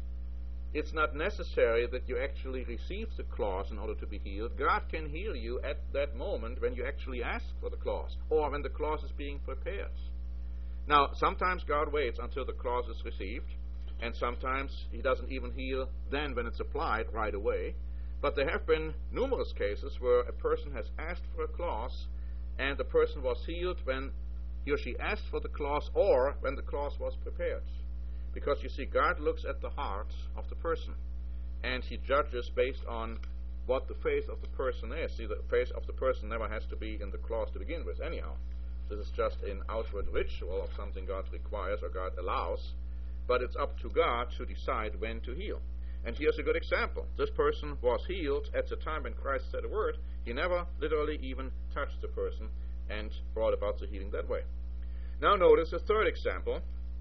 it's not necessary that you actually receive the cloth in order to be healed. God can heal you at that moment when you actually ask for the cloth, or when the cloth is being prepared. Now, sometimes God waits until the cloth is received, and sometimes He doesn't even heal then when it's applied right away. But there have been numerous cases where a person has asked for a cloth, and the person was healed when he or she asked for the cloth, or when the cloth was prepared. Because you see, God looks at the heart of the person, and He judges based on what the faith of the person is. See, the faith of the person never has to be in the cloth to begin with, anyhow. This is just an outward ritual of something God requires or God allows, but it's up to God to decide when to heal. And here's a good example. This person was healed at the time when Christ said a word. He never literally even touched the person and brought about the healing that way. Now notice a third example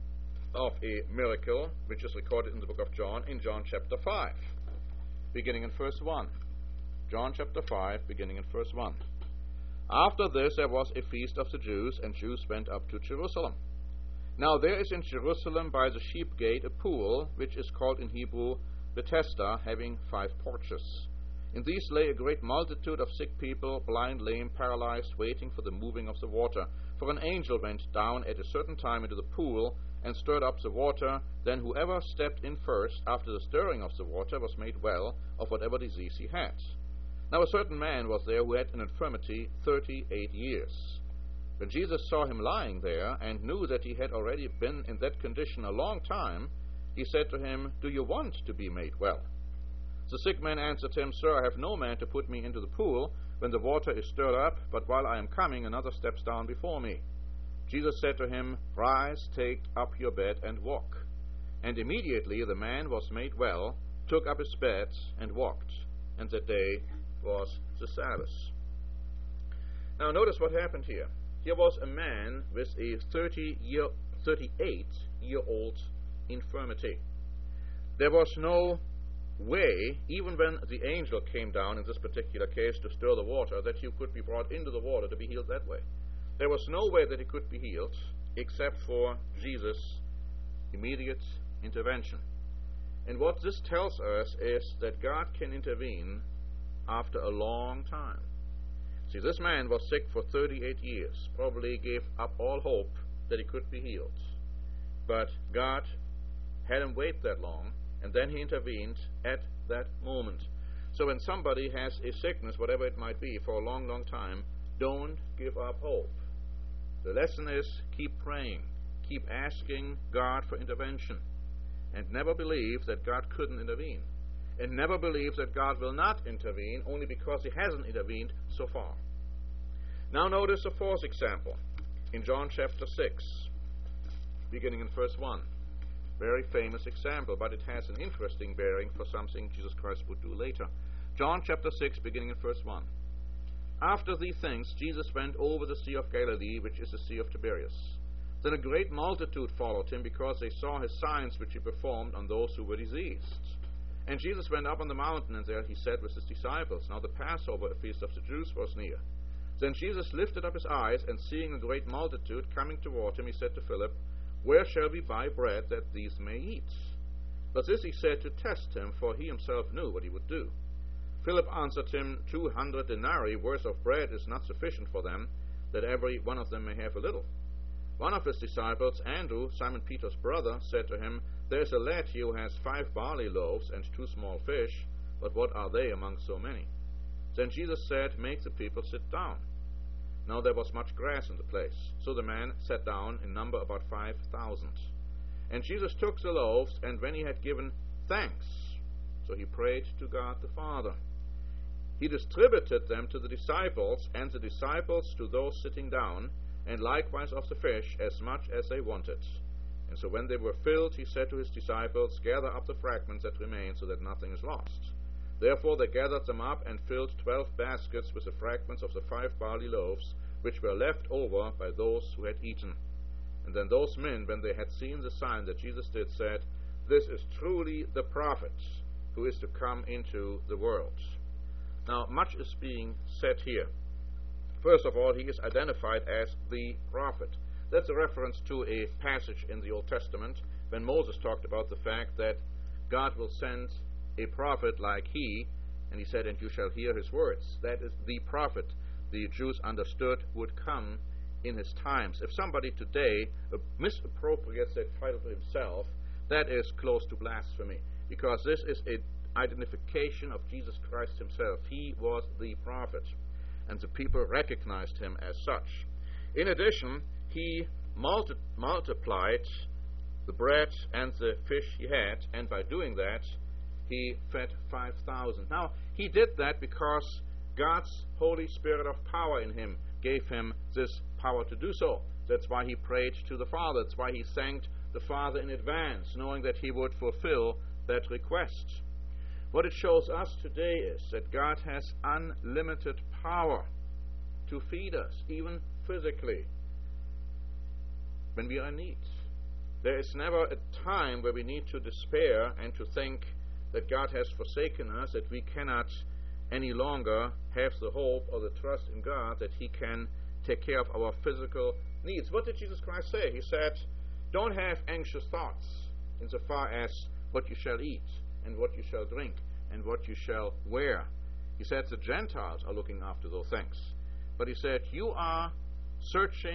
of a miracle which is recorded in the book of John, in John chapter five, beginning in verse one. John chapter five, beginning in verse one. After this there was a feast of the Jews, and Jews went up to Jerusalem. Now there is in Jerusalem by the sheep gate a pool, which is called in Hebrew Bethesda, having five porches. In these lay a great multitude of sick people, blind, lame, paralyzed, waiting for the moving of the water. For an angel went down at a certain time into the pool and stirred up the water. Then whoever stepped in first after the stirring of the water was made well of whatever disease he had. Now a certain man was there who had an infirmity thirty-eight years. When Jesus saw him lying there, and knew that he had already been in that condition a long time, he said to him, Do you want to be made well? The sick man answered him, Sir, I have no man to put me into the pool when the water is stirred up, but while I am coming, another steps down before me. Jesus said to him, Rise, take up your bed, and walk. And immediately the man was made well, took up his bed, and walked. And that day was the Sabbath. Now notice what happened here. Here was a man with a thirty-year, thirty-eight-year-old infirmity. There was no way, even when the angel came down in this particular case to stir the water, that he could be brought into the water to be healed that way. There was no way that he could be healed except for Jesus' immediate intervention. And what this tells us is that God can intervene after a long time. See, this man was sick for thirty-eight years, probably gave up all hope that he could be healed. But God had him wait that long, and then he intervened at that moment. So when somebody has a sickness, whatever it might be, for a long, long time, don't give up hope. The lesson is keep praying, keep asking God for intervention, and never believe that God couldn't intervene. And never believe that God will not intervene only because he hasn't intervened so far. Now notice a fourth example in John chapter six, beginning in verse one. Very famous example, but it has an interesting bearing for something Jesus Christ would do later. John chapter six, beginning in verse one. After these things, Jesus went over the Sea of Galilee, which is the Sea of Tiberias. Then a great multitude followed him, because they saw his signs which he performed on those who were diseased. And Jesus went up on the mountain, and there he sat with his disciples. Now the Passover, a feast of the Jews, was near. Then Jesus lifted up his eyes, and seeing a great multitude coming toward him, he said to Philip, Where shall we buy bread that these may eat? But this he said to test him, for he himself knew what he would do. Philip answered him, Two hundred denarii worth of bread is not sufficient for them, that every one of them may have a little. One of his disciples, Andrew, Simon Peter's brother, said to him, There is a lad here who has five barley loaves and two small fish, but what are they among so many? Then Jesus said, Make the people sit down. Now there was much grass in the place. So the men sat down, in number about five thousand. And Jesus took the loaves, and when he had given thanks, so he prayed to God the Father, he distributed them to the disciples, and the disciples to those sitting down, and likewise of the fish, as much as they wanted. And so when they were filled, he said to his disciples, Gather up the fragments that remain, so that nothing is lost. Therefore they gathered them up, and filled twelve baskets with the fragments of the five barley loaves, which were left over by those who had eaten. And then those men, when they had seen the sign that Jesus did, said, This is truly the prophet who is to come into the world. Now, much is being said here. First of all, he is identified as the prophet. That's a reference to a passage in the Old Testament when Moses talked about the fact that God will send a prophet like he, and he said, And you shall hear his words. That is the prophet the Jews understood would come in his times. If somebody today misappropriates that title to himself, that is close to blasphemy, because this is an identification of Jesus Christ himself. He was the prophet, and the people recognized him as such. In addition, he multi- multiplied the bread and the fish he had, and by doing that, he fed five thousand. Now, he did that because God's Holy Spirit of power in him gave him this power to do so. That's why he prayed to the Father. That's why he thanked the Father in advance, knowing that he would fulfill that request. What it shows us today is that God has unlimited power to feed us, even physically, when we are in need. There is never a time where we need to despair and to think that God has forsaken us, that we cannot any longer have the hope or the trust in God that he can take care of our physical needs. What did Jesus Christ say? He said, Don't have anxious thoughts insofar as what you shall eat, and what you shall drink, and what you shall wear. He said the Gentiles are looking after those things. But he said, You are searching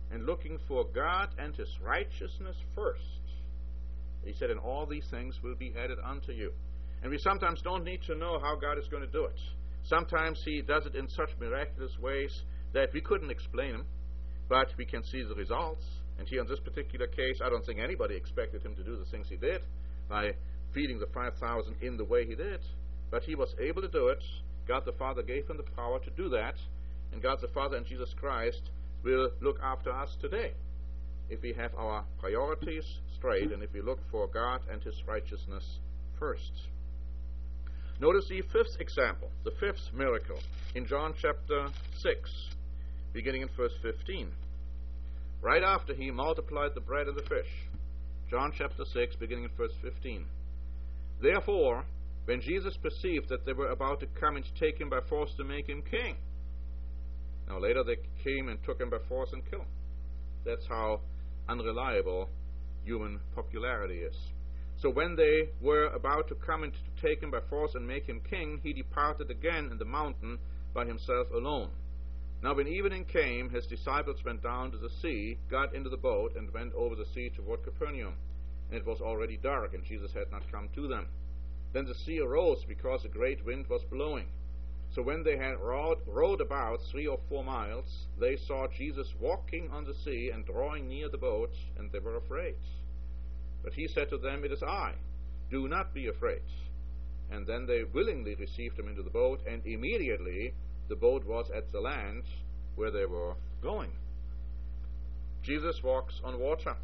and looking for God and His righteousness first, He said, and all these things will be added unto you. And we sometimes don't need to know how God is going to do it. Sometimes He does it in such miraculous ways that we couldn't explain them, but we can see the results. And here in this particular case, I don't think anybody expected Him to do the things He did by feeding the five thousand in the way He did. But He was able to do it. God the Father gave Him the power to do that. And God the Father and Jesus Christ will look after us today if we have our priorities straight and if we look for God and His righteousness first. Notice the fifth example, the fifth miracle, in John chapter six, beginning in verse fifteen. Right after He multiplied the bread and the fish. John chapter six, beginning in verse fifteen. Therefore, when Jesus perceived that they were about to come and take Him by force to make Him king. Now later they came and took Him by force and killed Him. That's how unreliable human popularity is. So when they were about to come and to take Him by force and make Him king, He departed again in the mountain by Himself alone. Now when evening came, His disciples went down to the sea, got into the boat, and went over the sea toward Capernaum. And it was already dark, and Jesus had not come to them. Then the sea arose, because a great wind was blowing. So when they had rowed, rowed about three or four miles, they saw Jesus walking on the sea and drawing near the boat, and they were afraid. But He said to them, It is I. Do not be afraid. And then they willingly received Him into the boat, and immediately the boat was at the land where they were going. Jesus walks on water.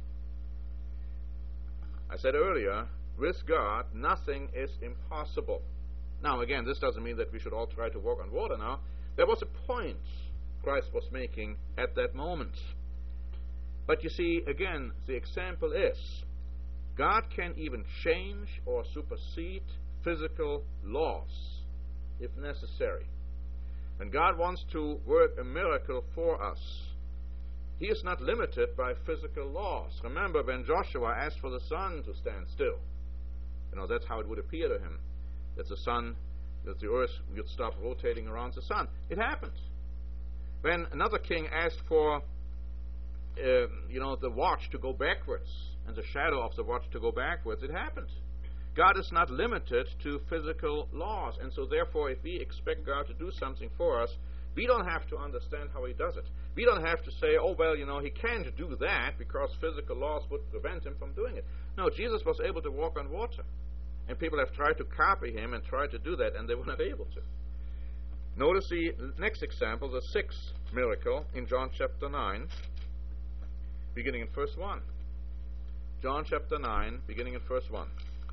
I said earlier, with God, nothing is impossible. Now, again, this doesn't mean that we should all try to walk on water now. There was a point Christ was making at that moment. But you see, again, the example is, God can even change or supersede physical laws if necessary. When God wants to work a miracle for us, He is not limited by physical laws. Remember when Joshua asked for the sun to stand still. You know, that's how it would appear to him. That the sun, that the earth would stop rotating around the sun. It happened. When another king asked for, uh, you know, the watch to go backwards, and the shadow of the watch to go backwards, it happened. God is not limited to physical laws, and so therefore if we expect God to do something for us, we don't have to understand how He does it. We don't have to say, oh, well, you know, He can't do that because physical laws would prevent Him from doing it. No, Jesus was able to walk on water, and people have tried to copy Him and tried to do that, and they were not able to. Notice the next example, the sixth miracle in John chapter nine, beginning in verse one. John chapter nine, beginning in verse one.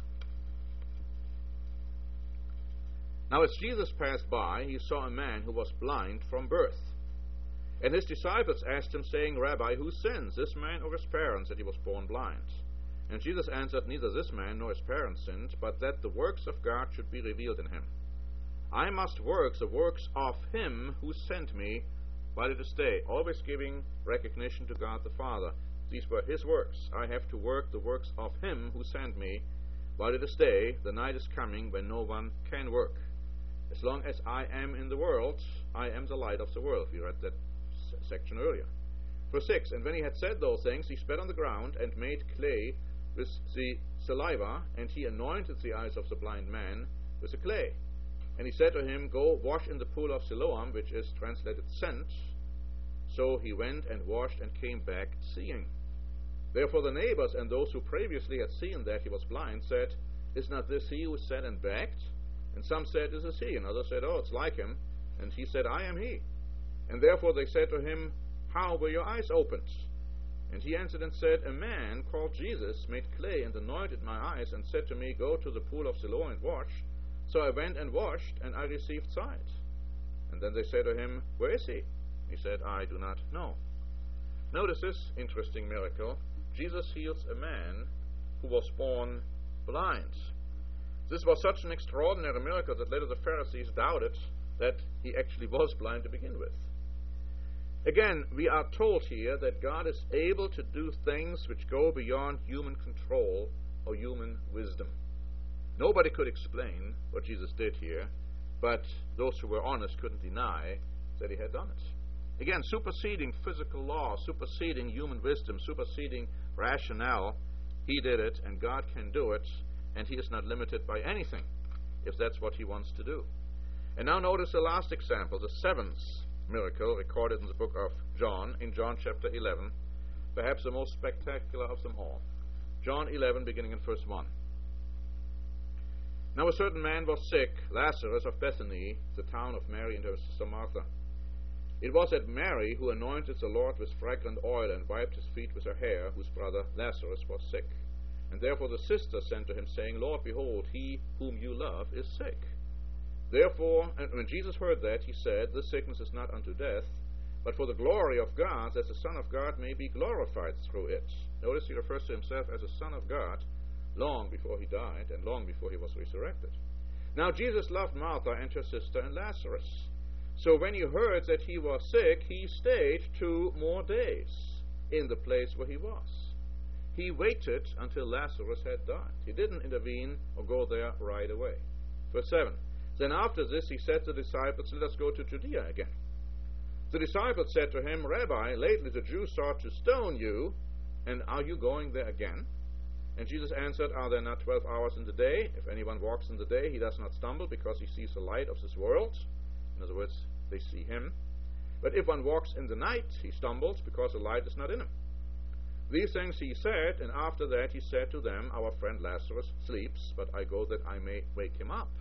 Now as Jesus passed by, He saw a man who was blind from birth. And His disciples asked Him, saying, Rabbi, who sins, this man or his parents, that he was born blind? And Jesus answered, Neither this man nor his parents sinned, but that the works of God should be revealed in him. I must work the works of Him who sent me while it is day, always giving recognition to God the Father. These were His works. I have to work the works of Him who sent me while it is day. The night is coming when no one can work. As long as I am in the world, I am the light of the world. We read that s- section earlier. Verse six, And when He had said those things, He spat on the ground and made clay with the saliva, and He anointed the eyes of the blind man with the clay. And He said to him, Go wash in the pool of Siloam, which is translated sent. So he went and washed and came back seeing. Therefore the neighbors and those who previously had seen that he was blind said, Is not this he who sat and begged? And some said, This is he. And others said, Oh, it's like him. And he said, I am he. And therefore they said to him, How were your eyes opened? And he answered and said, A man called Jesus made clay and anointed my eyes, and said to me, Go to the pool of Siloam and wash. So I went and washed, and I received sight. And then they said to him, Where is he? He said, I do not know. Notice this interesting miracle. Jesus heals a man who was born blind. This was such an extraordinary miracle that later the Pharisees doubted that he actually was blind to begin with. Again, we are told here that God is able to do things which go beyond human control or human wisdom. Nobody could explain what Jesus did here, but those who were honest couldn't deny that He had done it. Again, superseding physical law, superseding human wisdom, superseding rationale. He did it, and God can do it, and He is not limited by anything, if that's what He wants to do. And now notice the last example, the seventh miracle recorded in the book of John, in John chapter eleven, perhaps the most spectacular of them all. John eleven, beginning in verse one. Now a certain man was sick, Lazarus of Bethany, the town of Mary and her sister Martha. It was that Mary who anointed the Lord with fragrant oil and wiped his feet with her hair, whose brother Lazarus was sick. And therefore the sister sent to him, saying, Lord, behold, he whom you love is sick. Therefore, and when Jesus heard that, he said, This sickness is not unto death, but for the glory of God, that the Son of God may be glorified through it. Notice he refers to himself as a Son of God long before he died and long before he was resurrected. Now Jesus loved Martha and her sister and Lazarus. So when he heard that he was sick, he stayed two more days in the place where he was. He waited until Lazarus had died. He didn't intervene or go there right away. Verse seven. Then after this he said to the disciples, Let us go to Judea again. The disciples said to him, Rabbi, lately the Jews sought to stone you, and are you going there again? And Jesus answered, Are there not twelve hours in the day? If anyone walks in the day, he does not stumble, because he sees the light of this world. In other words, they see him. But if one walks in the night, he stumbles, because the light is not in him. These things he said, and after that he said to them, Our friend Lazarus sleeps, but I go that I may wake him up.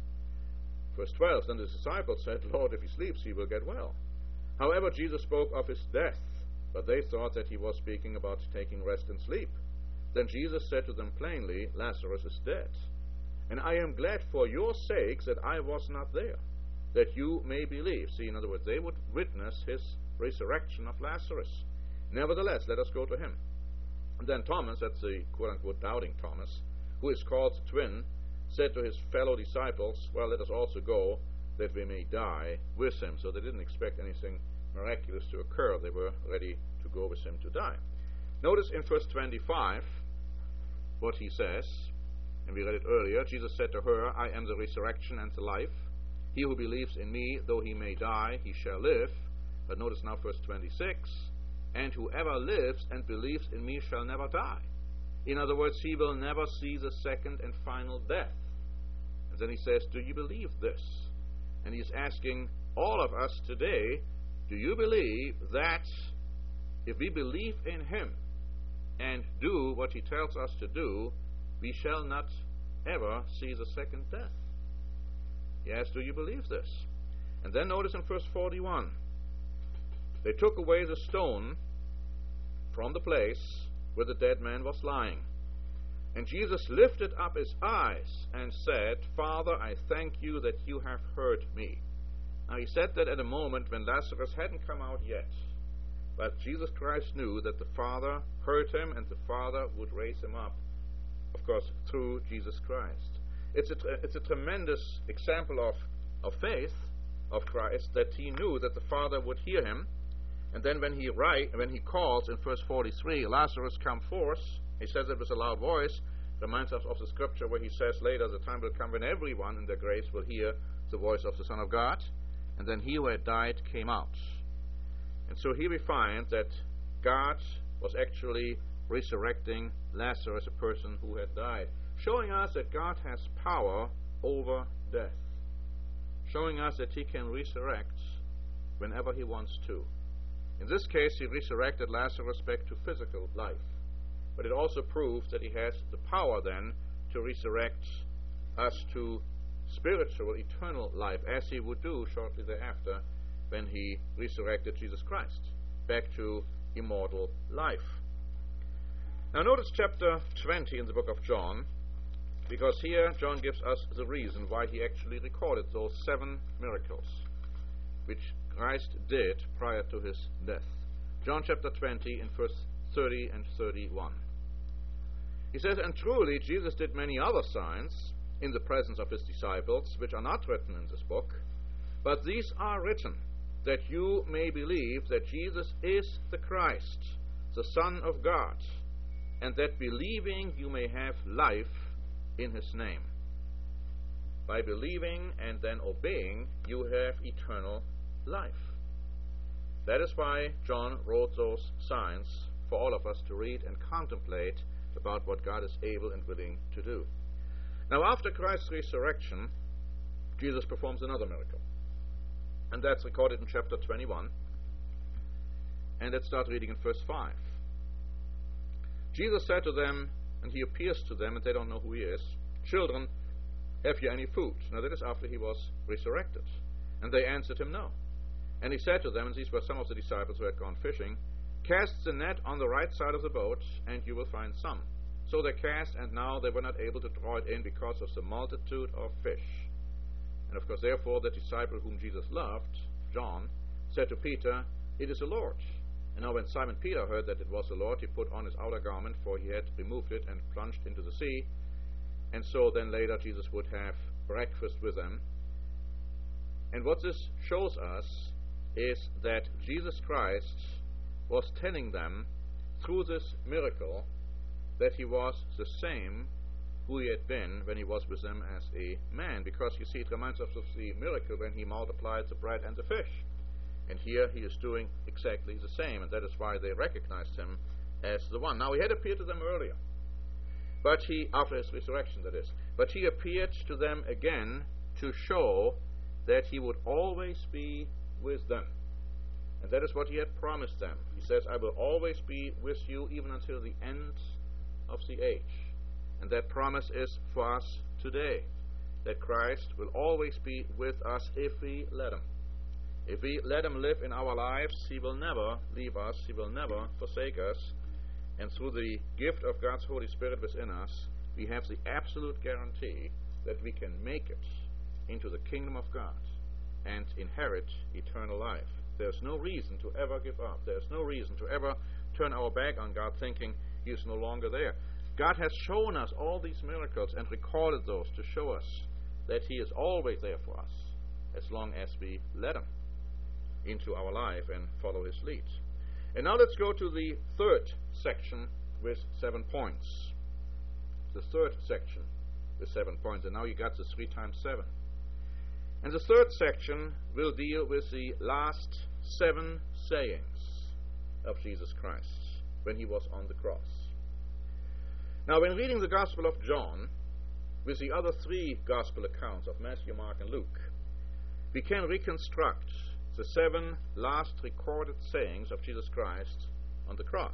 Verse twelve, Then the disciples said, Lord, if he sleeps, he will get well. However, Jesus spoke of his death, but they thought that he was speaking about taking rest and sleep. Then Jesus said to them plainly, Lazarus is dead. And I am glad for your sakes that I was not there, that you may believe. See, in other words, they would witness his resurrection of Lazarus. Nevertheless, let us go to him. And then Thomas, that's the quote-unquote doubting Thomas, who is called the twin, said to his fellow disciples, Well, let us also go, that we may die with him. So they didn't expect anything miraculous to occur. They were ready to go with him to die. Notice in verse twenty-five what he says, and we read it earlier. Jesus said to her, I am the resurrection and the life. He who believes in me, though he may die, he shall live. But notice now verse twenty-six, And whoever lives and believes in me shall never die. In other words, he will never see the second and final death. And then he says, Do you believe this? And he's asking all of us today, do you believe that if we believe in him and do what he tells us to do, we shall not ever see the second death? Yes, do you believe this? And then notice in verse forty-one, they took away the stone from the place where the dead man was lying. And Jesus lifted up his eyes and said, Father, I thank you that you have heard me. Now he said that at a moment when Lazarus hadn't come out yet. But Jesus Christ knew that the Father heard him and the Father would raise him up, of course, through Jesus Christ. It's a, it's a tremendous example of, of faith of Christ, that he knew that the Father would hear him. And then when he write, when he calls in verse forty-three, Lazarus, come forth, he says it with a loud voice. Reminds us of the scripture where he says later, the time will come when everyone in their graves will hear the voice of the Son of God. And then he who had died came out. And so here we find that God was actually resurrecting Lazarus, a person who had died, showing us that God has power over death, showing us that he can resurrect whenever he wants to. In this case, he resurrected Lazarus back to physical life. But it also proves that he has the power then to resurrect us to spiritual, eternal life, as he would do shortly thereafter when he resurrected Jesus Christ back to immortal life. Now notice chapter twenty in the book of John, because here John gives us the reason why he actually recorded those seven miracles which Christ did prior to his death. John chapter twenty in verse thirty and thirty-one. He says, And truly Jesus did many other signs in the presence of his disciples, which are not written in this book, but these are written, that you may believe that Jesus is the Christ, the Son of God, and that believing you may have life in his name. By believing and then obeying, you have eternal life. That is why John wrote those signs for all of us to read and contemplate about what God is able and willing to do. Now, after Christ's resurrection, Jesus performs another miracle. And that's recorded in chapter twenty-one. And let's start reading in verse five. Jesus said to them, and he appears to them, and they don't know who he is, "Children, have you any food?" Now that is after he was resurrected. And they answered him, "No." And he said to them, and these were some of the disciples who had gone fishing, "Cast the net on the right side of the boat, and you will find some." So they cast, and now they were not able to draw it in because of the multitude of fish. And of course, therefore, the disciple whom Jesus loved, John, said to Peter, "It is the Lord." And now when Simon Peter heard that it was the Lord, he put on his outer garment, for he had removed it, and plunged into the sea. And so then later Jesus would have breakfast with them. And what this shows us is that Jesus Christ was telling them through this miracle that he was the same who he had been when he was with them as a man. Because you see, it reminds us of the miracle when he multiplied the bread and the fish. And here he is doing exactly the same, and that is why they recognized him as the one. Now, he had appeared to them earlier, but he, after his resurrection, that is, but he appeared to them again to show that he would always be with them. And that is what he had promised them. He says, "I will always be with you even until the end of the age." And that promise is for us today, that Christ will always be with us if we let him. If we let him live in our lives, he will never leave us, he will never forsake us. And through the gift of God's Holy Spirit within us, we have the absolute guarantee that we can make it into the kingdom of God and inherit eternal life. There's no reason to ever give up. There's no reason to ever turn our back on God thinking he is no longer there. God has shown us all these miracles and recorded those to show us that he is always there for us as long as we let him into our life and follow his lead. And now let's go to the third section with seven points. The third section with seven points. And now you got the three times seven. And the third section will deal with the last seven sayings of Jesus Christ when he was on the cross. Now, when reading the Gospel of John with the other three Gospel accounts of Matthew, Mark, and Luke, we can reconstruct the seven last recorded sayings of Jesus Christ on the cross.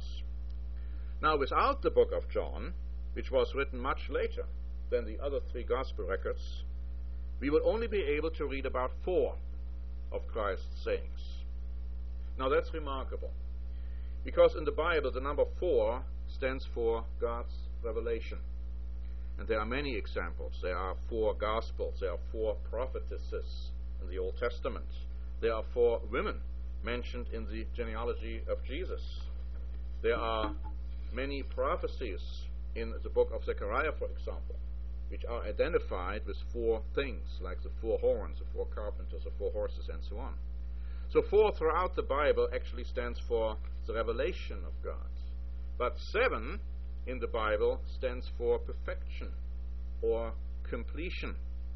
Now, without the book of John, which was written much later than the other three Gospel records, we will only be able to read about four of Christ's sayings. Now, that's remarkable, because in the Bible, the number four stands for God's revelation. And there are many examples. There are four Gospels. There are four prophetesses in the Old Testament. There are four women mentioned in the genealogy of Jesus. There are many prophecies in the book of Zechariah, for example, which are identified with four things, like the four horns, the four carpenters, the four horses, and so on. So four throughout the Bible actually stands for the revelation of God. But seven in the Bible stands for perfection or completion.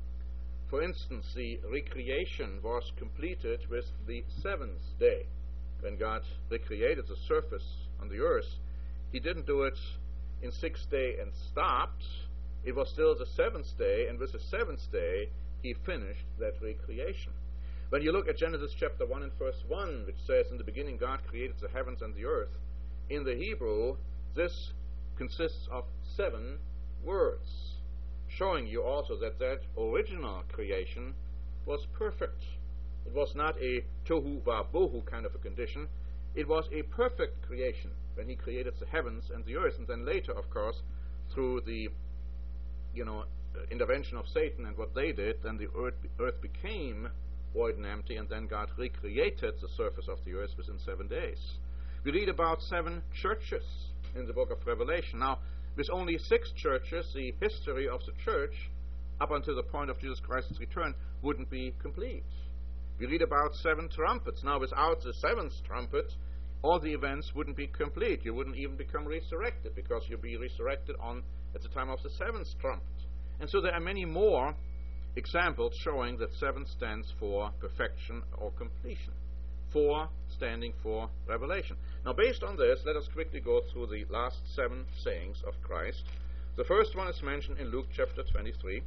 For instance, the recreation was completed with the seventh day. When God recreated the surface on the earth, he didn't do it in six days and stopped. It was still the seventh day, and with the seventh day, he finished that recreation. When you look at Genesis chapter one and verse one, which says, "In the beginning God created the heavens and the earth," in the Hebrew, this consists of seven words, showing you also that that original creation was perfect. It was not a tohu vabohu kind of a condition. It was a perfect creation when he created the heavens and the earth. And then later, of course, through the you know, intervention of Satan and what they did, then the earth, earth became void and empty, and then God recreated the surface of the earth within seven days. We read about seven churches in the book of Revelation. Now, with only six churches, the history of the church up until the point of Jesus Christ's return wouldn't be complete. We read about seven trumpets. Now, without the seventh trumpet, all the events wouldn't be complete. You wouldn't even become resurrected, because you'd be resurrected on at the time of the seventh trumpet. And so there are many more examples showing that seven stands for perfection or completion. four standing for revelation. Now, based on this, let us quickly go through the last seven sayings of Christ. The first one is mentioned in Luke chapter twenty-three.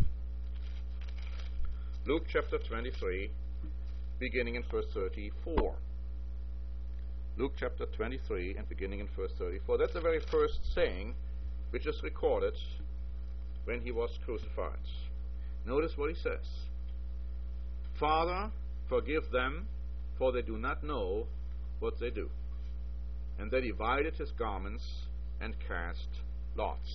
Luke chapter twenty-three, beginning in verse thirty-four. Luke chapter twenty-three and beginning in verse thirty-four. That's the very first saying which is recorded when he was crucified. Notice what he says. Father, forgive them, for they do not know what they do. And they divided his garments and cast lots.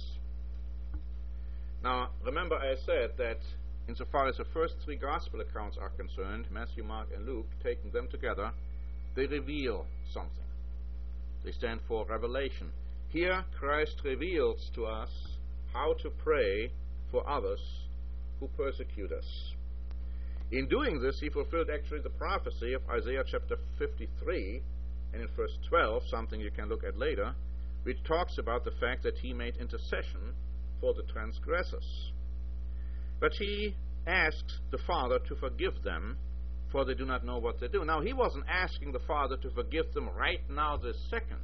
Now, remember I said that insofar as the first three gospel accounts are concerned, Matthew, Mark, and Luke, taking them together, they reveal something. They stand for revelation. Here, Christ reveals to us how to pray for others who persecute us. In doing this, he fulfilled actually the prophecy of Isaiah chapter fifty-three, and in verse twelve, something you can look at later, which talks about the fact that he made intercession for the transgressors. But he asks the Father to forgive them, for they do not know what they do. Now, he wasn't asking the Father to forgive them right now this second,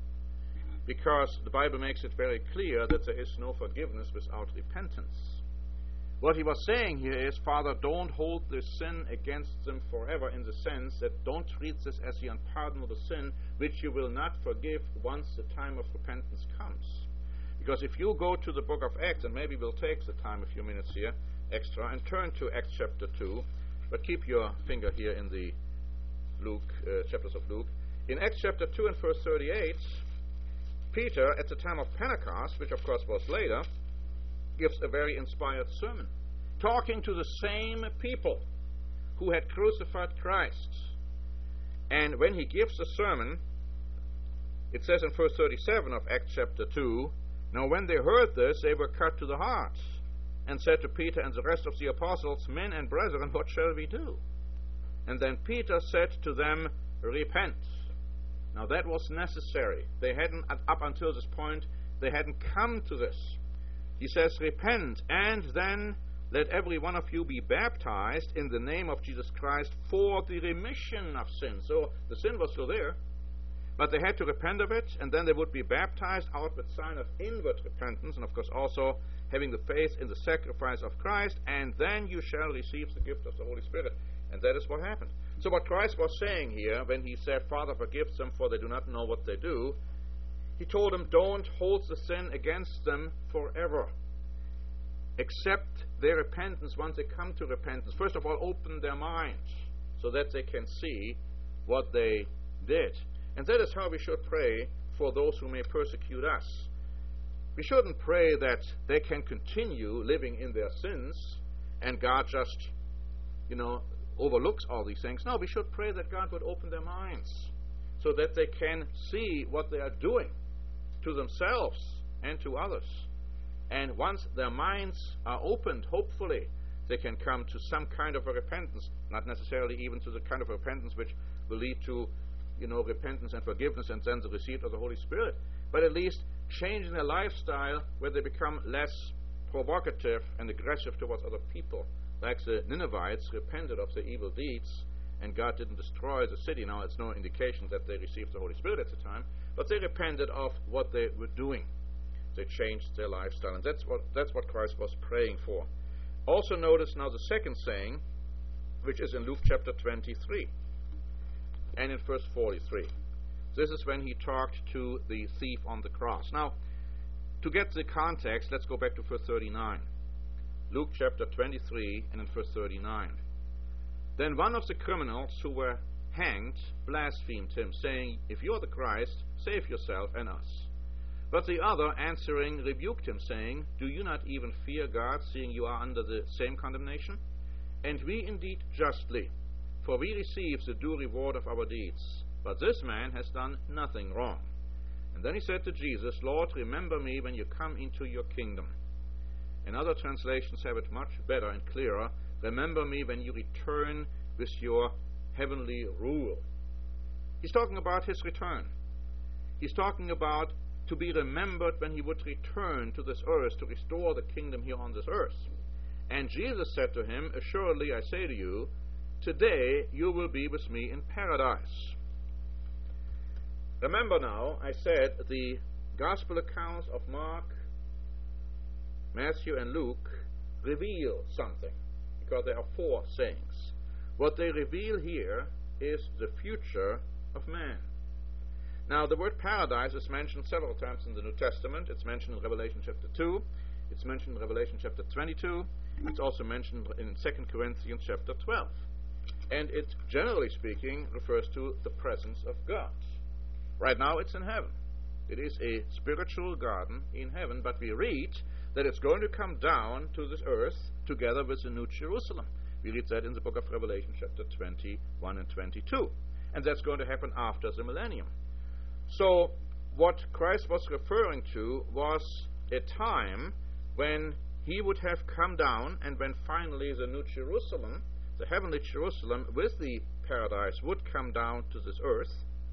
because the Bible makes it very clear that there is no forgiveness without repentance. What he was saying here is, Father, don't hold this sin against them forever, in the sense that don't treat this as the unpardonable sin, which you will not forgive once the time of repentance comes. Because if you go to the book of Acts, and maybe we'll take the time, a few minutes here, extra, and turn to Acts chapter two, but keep your finger here in the Luke uh, chapters of Luke. In Acts chapter two and verse thirty-eight, Peter, at the time of Pentecost, which of course was later, gives a very inspired sermon, talking to the same people who had crucified Christ. And when he gives the sermon, it says in verse thirty-seven of Acts chapter two, now when they heard this, they were cut to the heart, and said to Peter and the rest of the apostles, Men and brethren, what shall we do? And then Peter said to them, Repent. Now that was necessary. They hadn't, up until this point, they hadn't come to this. He says, Repent, and then let every one of you be baptized in the name of Jesus Christ for the remission of sin. So the sin was still there, but they had to repent of it, and then they would be baptized, outward sign of inward repentance, and of course also having the faith in the sacrifice of Christ, and then you shall receive the gift of the Holy Spirit. And that is what happened. So what Christ was saying here, when he said, Father, forgive them, for they do not know what they do, he told them, don't hold the sin against them forever. Accept their repentance once they come to repentance. First of all, open their minds so that they can see what they did. And that is how we should pray for those who may persecute us. We shouldn't pray that they can continue living in their sins and God just, you know, overlooks all these things. No, we should pray that God would open their minds so that they can see what they are doing to themselves and to others. And once their minds are opened, hopefully, they can come to some kind of a repentance, not necessarily even to the kind of repentance which will lead to, you know, repentance and forgiveness and then the receipt of the Holy Spirit, but at least changing their lifestyle where they become less provocative and aggressive towards other people. Like the Ninevites repented of their evil deeds, and God didn't destroy the city. Now, it's no indication that they received the Holy Spirit at the time, but they repented of what they were doing. They changed their lifestyle, and that's what that's what Christ was praying for. Also notice now the second saying, which is in Luke chapter twenty-three and in verse forty-three. This is when he talked to the thief on the cross. Now, to get the context, let's go back to verse thirty-nine. Luke chapter twenty-three and in verse thirty-nine. Then one of the criminals who were hanged blasphemed him, saying, If you are the Christ, save yourself and us. But the other, answering, rebuked him, saying, Do you not even fear God, seeing you are under the same condemnation? And we indeed justly, for we receive the due reward of our deeds. But this man has done nothing wrong. And then he said to Jesus, Lord, remember me when you come into your kingdom. And other translations have it much better and clearer. Remember me when you return with your heavenly rule. He's talking about his return. He's talking about to be remembered when he would return to this earth to restore the kingdom here on this earth. And Jesus said to him, Assuredly I say to you, today you will be with me in paradise. Remember now, I said the gospel accounts of Mark, Matthew, and Luke reveal something, because there are four sayings. What they reveal here is the future of man. Now, the word paradise is mentioned several times in the New Testament. It's mentioned in Revelation chapter two. It's mentioned in Revelation chapter twenty-two. It's also mentioned in Second Corinthians chapter twelve. And it, generally speaking, refers to the presence of God. Right now, it's in heaven. It is a spiritual garden in heaven, but we read that it's going to come down to this earth together with the New Jerusalem. We read that in the book of Revelation chapter twenty-one and twenty-two. And that's going to happen after the millennium. So, what Christ was referring to was a time when he would have come down, and when finally the New Jerusalem, the heavenly Jerusalem with the paradise, would come down to this earth.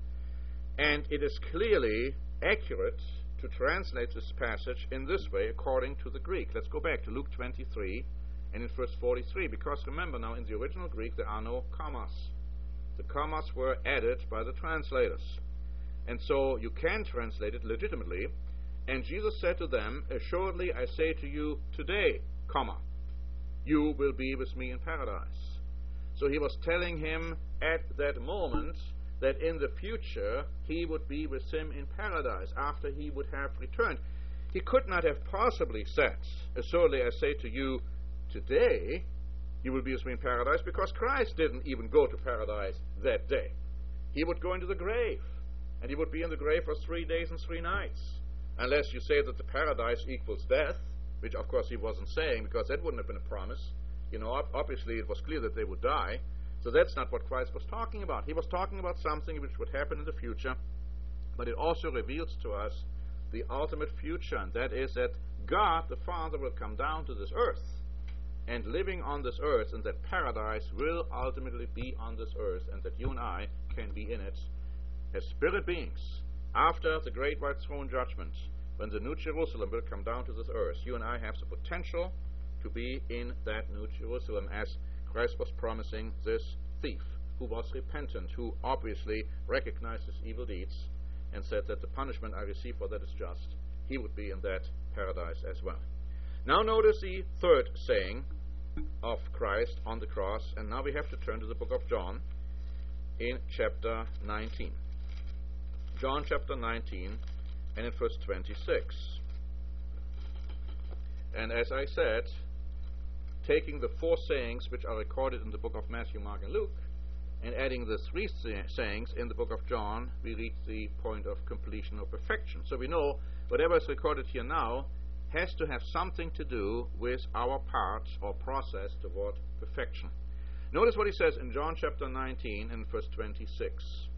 And it is clearly accurate to translate this passage in this way according to the Greek. Let's go back to Luke twenty-three and in verse forty-three, because remember now, in the original Greek there are no commas. The commas were added by the translators. And so you can translate it legitimately. And Jesus said to them, assuredly I say to you today, comma, you will be with me in paradise. So he was telling him at that moment that in the future he would be with him in paradise after he would have returned. He could not have possibly said, assuredly I say to you today, you will be with me in paradise, because Christ didn't even go to paradise that day. He would go into the grave. And he would be in the grave for three days and three nights. Unless you say that the paradise equals death, which of course he wasn't saying, because that wouldn't have been a promise. You know, obviously it was clear that they would die. So that's not what Christ was talking about. He was talking about something which would happen in the future. But it also reveals to us the ultimate future, and that is that God the Father will come down to this earth. And living on this earth, and that paradise will ultimately be on this earth, and that you and I can be in it as spirit beings. After the great white throne judgment, when the New Jerusalem will come down to this earth, you and I have the potential to be in that New Jerusalem, as Christ was promising this thief who was repentant, who obviously recognized his evil deeds and said that the punishment I receive for that is just. He would be in that paradise as well. Now notice the third saying of Christ on the cross, and now we have to turn to the book of John in chapter nineteen. John chapter nineteen and in verse twenty-six. And as I said, taking the four sayings which are recorded in the book of Matthew, Mark, and Luke, and adding the three sayings in the book of John, we reach the point of completion or perfection. So we know whatever is recorded here now has to have something to do with our part or process toward perfection. Notice what he says in John chapter nineteen and verse twenty-six.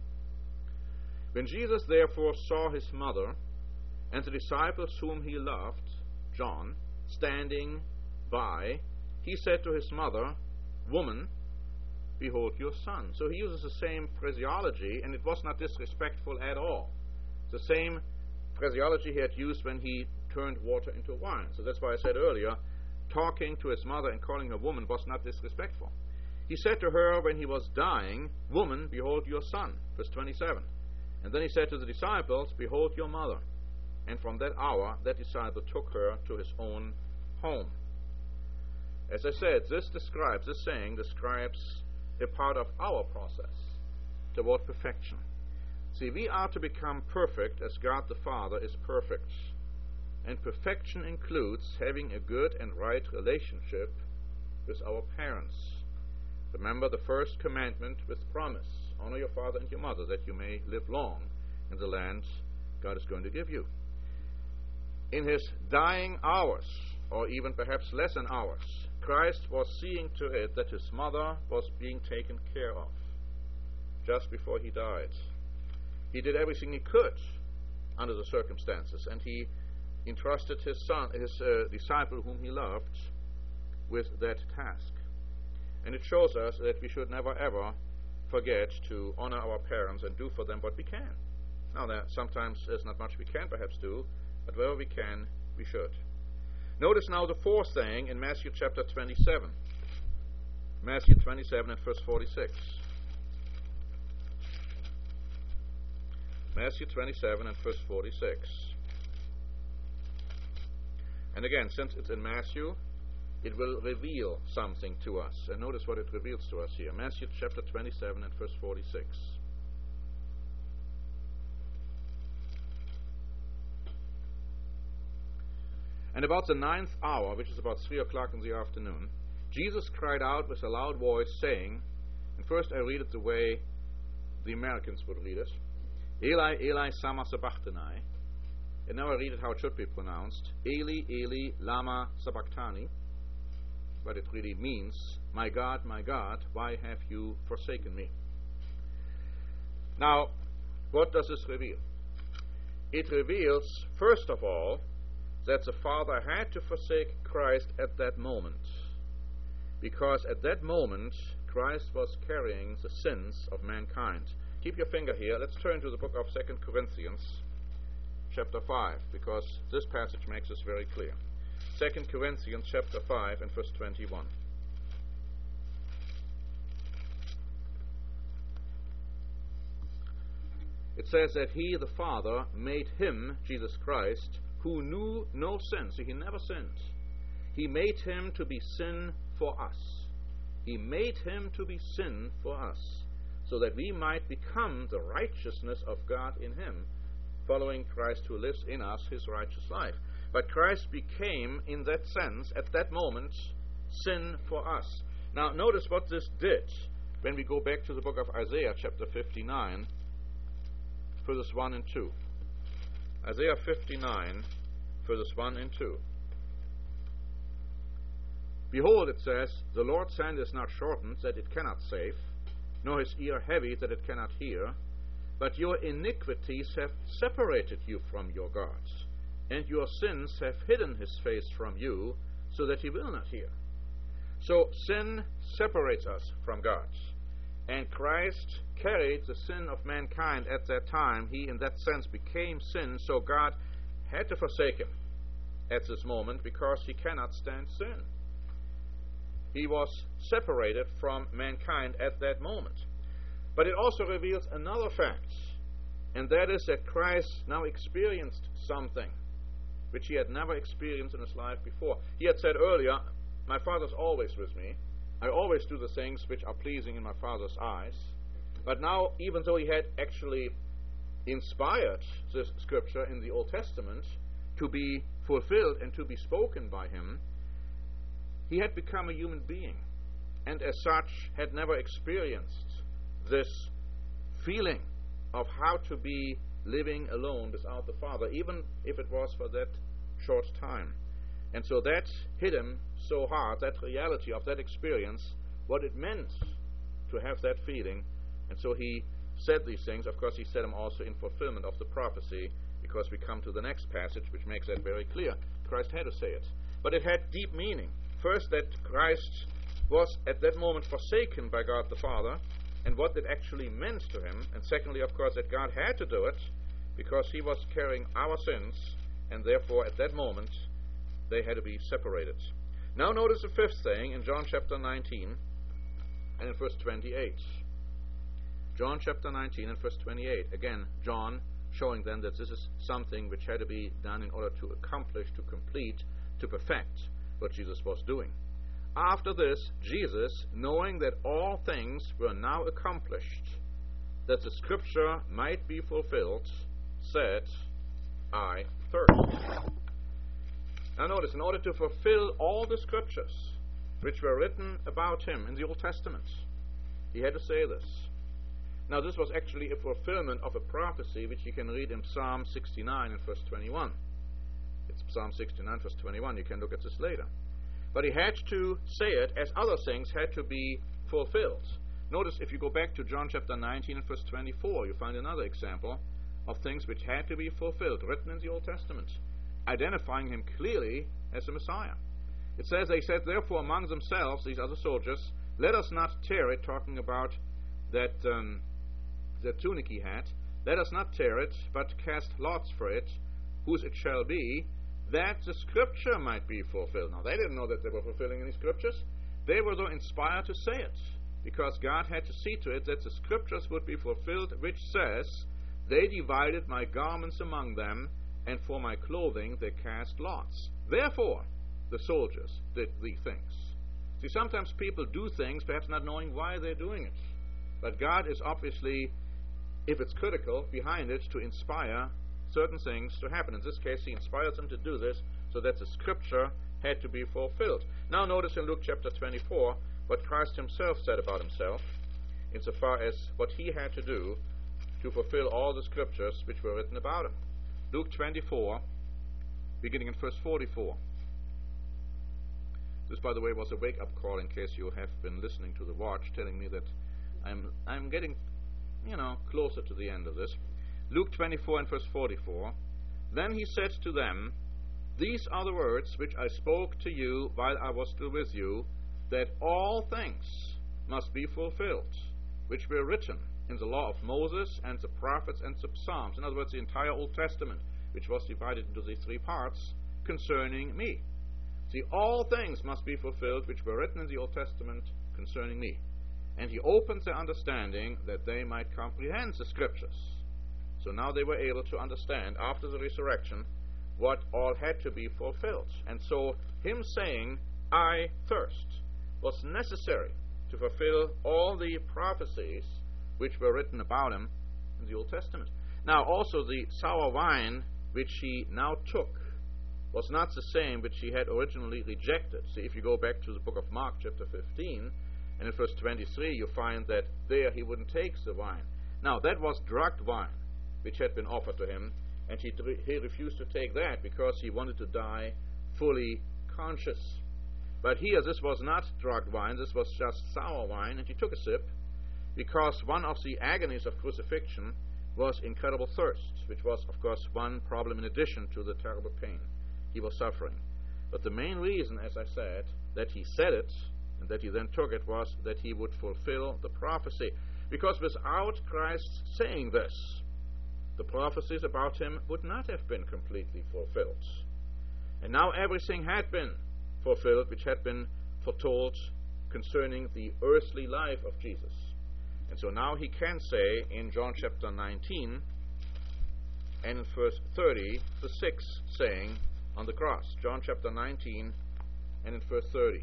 When Jesus therefore saw his mother and the disciples whom he loved, John, standing by, he said to his mother, Woman, behold your son. So he uses the same phraseology, and it was not disrespectful at all. The same phraseology he had used when he turned water into wine. So that's why I said earlier, talking to his mother and calling her woman was not disrespectful. He said to her when he was dying, Woman, behold your son. Verse twenty-seven. And then he said to the disciples, Behold your mother. And from that hour, that disciple took her to his own home. As I said, this describes, this saying describes a part of our process toward perfection. See, we are to become perfect as God the Father is perfect. And perfection includes having a good and right relationship with our parents. Remember the first commandment with promise. Honor your father and your mother, that you may live long in the land God is going to give you. In his dying hours, or even perhaps less than hours, Christ was seeing to it that his mother was being taken care of just before he died. He did everything he could under the circumstances, and he entrusted his son, his uh, disciple whom he loved, with that task. And it shows us that we should never ever forget to honor our parents and do for them what we can. Now, there sometimes there's not much we can perhaps do, but wherever we can, we should. Notice now the fourth saying in Matthew chapter twenty-seven. Matthew twenty-seven and verse forty-six. Matthew twenty-seven and verse forty-six. And again, since it's in Matthew, it will reveal something to us. And notice what it reveals to us here. Matthew chapter twenty-seven and verse forty-six. And about the ninth hour, which is about three o'clock in the afternoon, Jesus cried out with a loud voice, saying, and first I read it the way the Americans would read it, Eli, Eli, sama sabachthani. And now I read it how it should be pronounced, Eli, Eli, lama sabachthani. But it really means, my God, my God, why have you forsaken me? Now, what does this reveal? It reveals, first of all, that the Father had to forsake Christ at that moment, because at that moment Christ was carrying the sins of mankind. Keep your finger here. Let's turn to the book of Second Corinthians chapter five, because this passage makes this very clear. Second Corinthians chapter five and verse twenty-one. It says that He, the Father, made Him, Jesus Christ, who knew no sin. So He never sinned. He made Him to be sin for us. He made Him to be sin for us, so that we might become the righteousness of God in Him, following Christ who lives in us His righteous life. But Christ became, in that sense, at that moment, sin for us. Now, notice what this did when we go back to the book of Isaiah, chapter fifty-nine, verses one and two. Isaiah fifty-nine, verses one and two. Behold, it says, the Lord's hand is not shortened, that it cannot save, nor His ear heavy, that it cannot hear. But your iniquities have separated you from your God, and your sins have hidden His face from you, so that He will not hear. So sin separates us from God. And Christ carried the sin of mankind at that time. He, in that sense, became sin, so God had to forsake Him at this moment, because He cannot stand sin. He was separated from mankind at that moment. But it also reveals another fact, and that is that Christ now experienced something which He had never experienced in His life before. He had said earlier, my Father's always with me. I always do the things which are pleasing in my Father's eyes. But now, even though He had actually inspired this scripture in the Old Testament to be fulfilled and to be spoken by Him, He had become a human being, and as such had never experienced this feeling of how to be living alone without the Father, even if it was for that short time. And so that hit Him so hard, that reality of that experience, what it meant to have that feeling. And so He said these things. Of course, He said them also in fulfillment of the prophecy, because we come to the next passage which makes that very clear. Christ had to say it. But it had deep meaning. First, that Christ was at that moment forsaken by God the Father, and what it actually meant to Him. And secondly, of course, that God had to do it because He was carrying our sins, and therefore at that moment they had to be separated. Now notice the fifth thing in John chapter nineteen and in verse twenty-eight. John chapter nineteen and verse twenty-eight. Again, John showing then that this is something which had to be done in order to accomplish, to complete, to perfect what Jesus was doing. After this, Jesus, knowing that all things were now accomplished, that the scripture might be fulfilled, said, I thirst. Now notice, in order to fulfill all the scriptures which were written about Him in the Old Testament, He had to say this. Now this was actually a fulfillment of a prophecy which you can read in Psalm sixty-nine and verse twenty-one. It's Psalm sixty-nine verse twenty-one. You can look at this later. But He had to say it as other things had to be fulfilled. Notice if you go back to John chapter nineteen and verse twenty-four, you find another example of things which had to be fulfilled, written in the Old Testament, identifying Him clearly as the Messiah. It says, they said, therefore among themselves, these other soldiers, let us not tear it, talking about that um, the tunic He had, let us not tear it, but cast lots for it, whose it shall be, that the scripture might be fulfilled. Now, they didn't know that they were fulfilling any scriptures. they were though inspired to say it, because God had to see to it that the scriptures would be fulfilled, which says, "They divided my garments among them, and for my clothing they cast lots." Therefore, the soldiers did these things. See, sometimes people do things perhaps not knowing why they're doing it. But God is obviously, if it's critical, behind it to inspire certain things to happen. In this case, he inspires them to do this so that the scripture had to be fulfilled. Now notice in Luke chapter twenty-four what Christ himself said about himself, insofar as what he had to do to fulfill all the scriptures which were written about him. Luke twenty-four, beginning in verse forty-four. This, by the way, was a wake-up call in case you have been listening to the watch, telling me that I'm I'm getting, you know, closer to the end of this. Luke twenty-four and verse forty-four. Then he said to them, "These are the words which I spoke to you while I was still with you, that all things must be fulfilled, which were written in the law of Moses and the prophets and the Psalms." In other words, the entire Old Testament, which was divided into these three parts, concerning me. See, all things must be fulfilled which were written in the Old Testament concerning me. And he opened their understanding that they might comprehend the scriptures. So now they were able to understand, after the resurrection, what all had to be fulfilled. And so him saying, "I thirst," was necessary to fulfill all the prophecies which were written about him in the Old Testament. Now also the sour wine which he now took was not the same which he had originally rejected. See, if you go back to the book of Mark chapter fifteen, and in verse twenty-three, you find that there he wouldn't take the wine. Now, that was drugged wine, which had been offered to him, and he, he refused to take that because he wanted to die fully conscious. But here, this was not drugged wine, this was just sour wine, and he took a sip, because one of the agonies of crucifixion was incredible thirst, which was, of course, one problem in addition to the terrible pain he was suffering. But the main reason, as I said, that he said it, and that he then took it, was that he would fulfill the prophecy. Because without Christ saying this, the prophecies about him would not have been completely fulfilled. And now everything had been fulfilled which had been foretold concerning the earthly life of Jesus. And so now he can say in John chapter nineteen and in verse thirty, the sixth saying on the cross. John chapter nineteen and in verse thirty.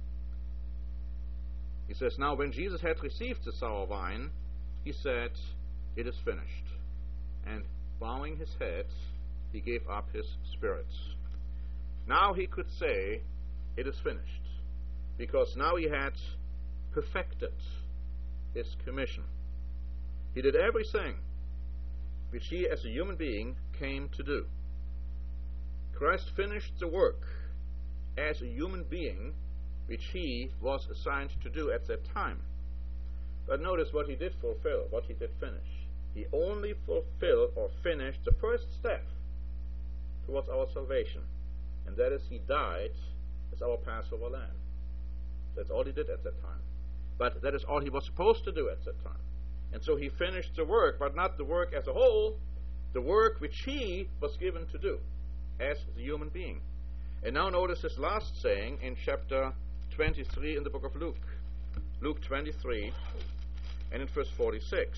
He says, "Now when Jesus had received the sour wine, he said, 'It is finished.' And bowing his head, he gave up his spirit." Now he could say, "It is finished," because now he had perfected his commission. He did everything which he as a human being came to do. Christ finished the work as a human being which he was assigned to do at that time. But notice what he did fulfill, what he did finish. He only fulfilled or finished the first step towards our salvation, and that is he died as our Passover lamb. That's all he did at that time. But that is all he was supposed to do at that time. And so he finished the work, but not the work as a whole, the work which he was given to do as the human being. And now notice his last saying in chapter twenty-three in the book of Luke. Luke twenty-three and in verse forty-six.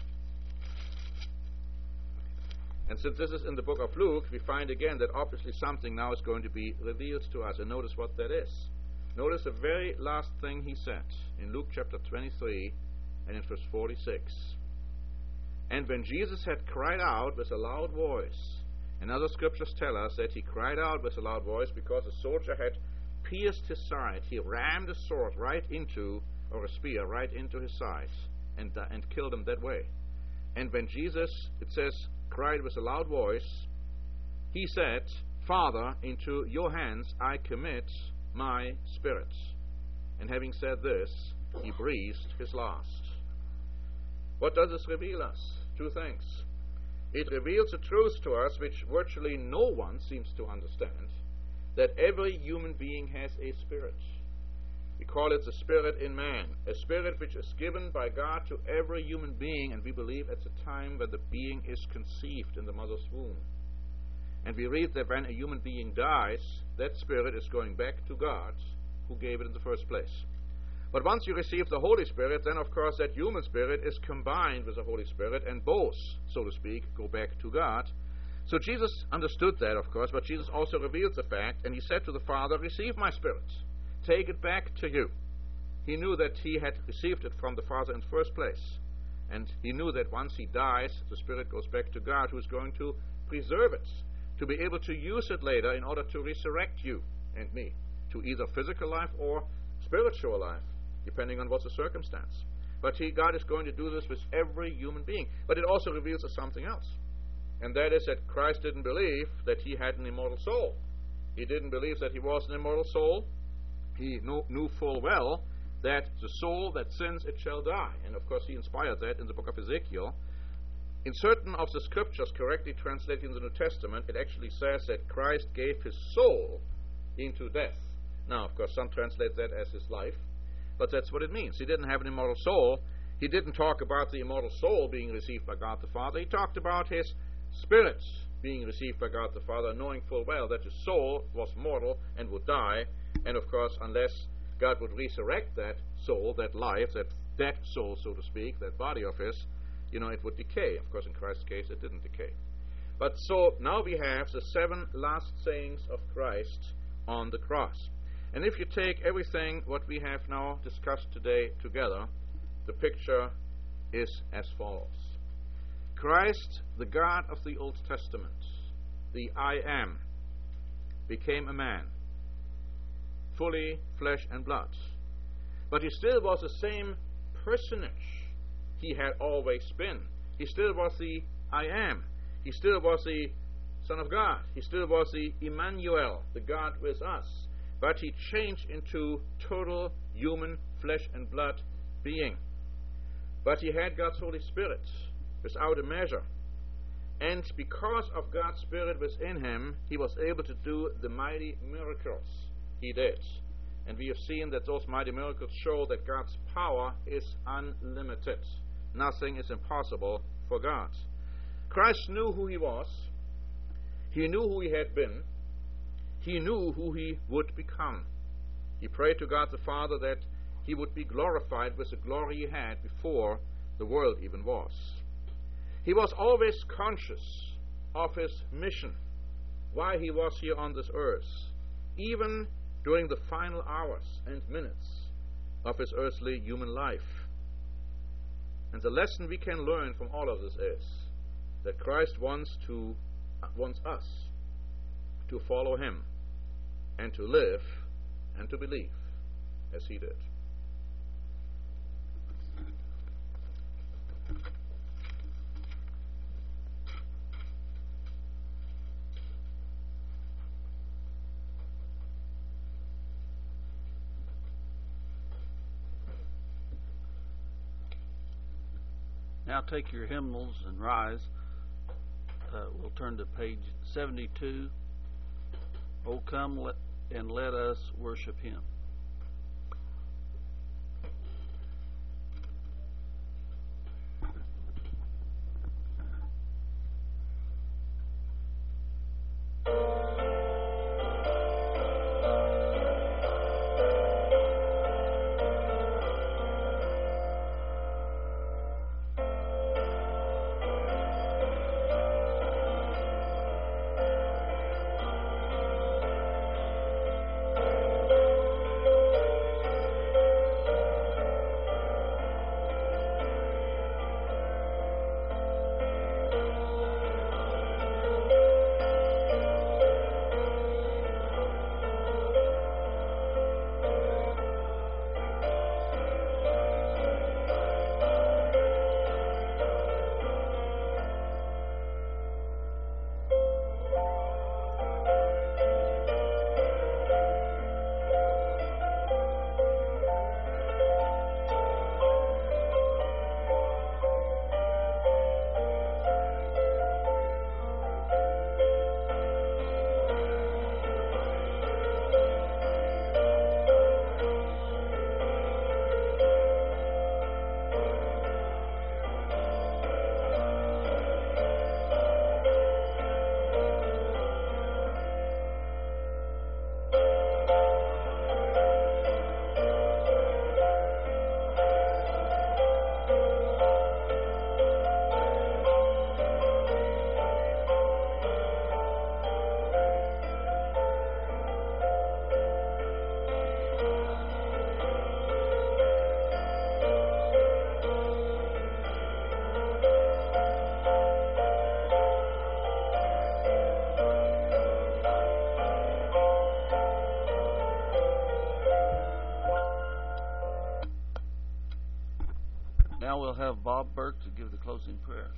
And since this is in the book of Luke, we find again that obviously something now is going to be revealed to us. And notice what that is. Notice the very last thing he said in Luke chapter twenty-three and in verse forty-six. "And when Jesus had cried out with a loud voice," and other scriptures tell us that he cried out with a loud voice because a soldier had pierced his side. He rammed a sword right into, or a spear right into his side, and, uh, and killed him that way. And when Jesus, it says, cried with a loud voice, he said, "Father, into your hands I commit my spirit." And having said this, he breathed his last. What does this reveal us? Two things. It reveals a truth to us which virtually no one seems to understand, that every human being has a spirit. We call it the spirit in man, a spirit which is given by God to every human being, and we believe at the time when the being is conceived in the mother's womb. And we read that when a human being dies, that spirit is going back to God, who gave it in the first place. But once you receive the Holy Spirit, then of course that human spirit is combined with the Holy Spirit, and both, so to speak, go back to God. So Jesus understood that, of course, but Jesus also revealed the fact, and he said to the Father, receive my spirit, take it back to you. He knew that he had received it from the Father in the first place, and he knew that once he dies, the spirit goes back to God, who is going to preserve it, to be able to use it later in order to resurrect you and me to either physical life or spiritual life, depending on what's the circumstance. But he, God is going to do this with every human being. But it also reveals us something else, and that is that Christ didn't believe that he had an immortal soul. He didn't believe that he was an immortal soul. He knew, knew full well that the soul that sins, it shall die. And of course he inspired that in the book of Ezekiel. In certain of the scriptures correctly translated in the New Testament, it actually says that Christ gave his soul into death. Now, of course, some translate that as his life, but that's what it means. He didn't have an immortal soul. He didn't talk about the immortal soul being received by God the Father. He talked about his spirit being received by God the Father, knowing full well that his soul was mortal and would die. And of course, unless God would resurrect that soul, that life, that dead soul, so to speak, that body of his, you know, it would decay. Of course, in Christ's case, it didn't decay. But so now we have the seven last sayings of Christ on the cross. And if you take everything what we have now discussed today together, the picture is as follows. Christ, the God of the Old Testament, the I Am, became a man, fully flesh and blood. But he still was the same personage he had always been. He still was the I Am. He still was the Son of God. He still was the Emmanuel, the God with us. But he changed into total human flesh and blood being. But he had God's Holy Spirit without a measure. And because of God's Spirit within him, he was able to do the mighty miracles he did. And we have seen that those mighty miracles show that God's power is unlimited. Nothing is impossible for God. Christ knew who he was. He knew who he had been. He knew who he would become. He prayed to God the Father that he would be glorified with the glory he had before the world even was. He was always conscious of his mission, why he was here on this earth, even during the final hours and minutes of his earthly human life. And the lesson we can learn from all of this is that Christ wants to wants us to follow him and to live and to believe as he did. Now take your hymnals and rise. Uh, we'll turn to page seventy-two. Oh, come let, and let us worship him. Now we'll have Bob Burke to give the closing prayer.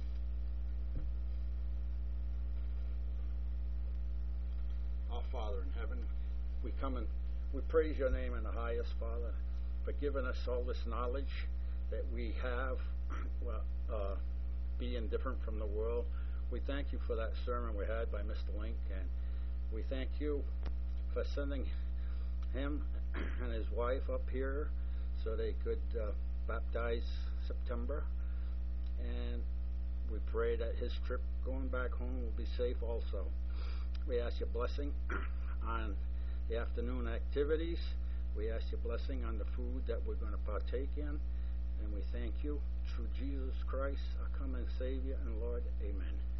Our Father in heaven, we come and we praise your name in the highest, Father, for giving us all this knowledge that we have, well, uh, being different from the world. We thank you for that sermon we had by Mister Link, and we thank you for sending him and his wife up here so they could uh, baptize September. And we pray that his trip going back home will be safe also. We ask your blessing on the afternoon activities. We ask your blessing on the food that we're going to partake in. And we thank you through Jesus Christ, our common Savior and Lord. Amen.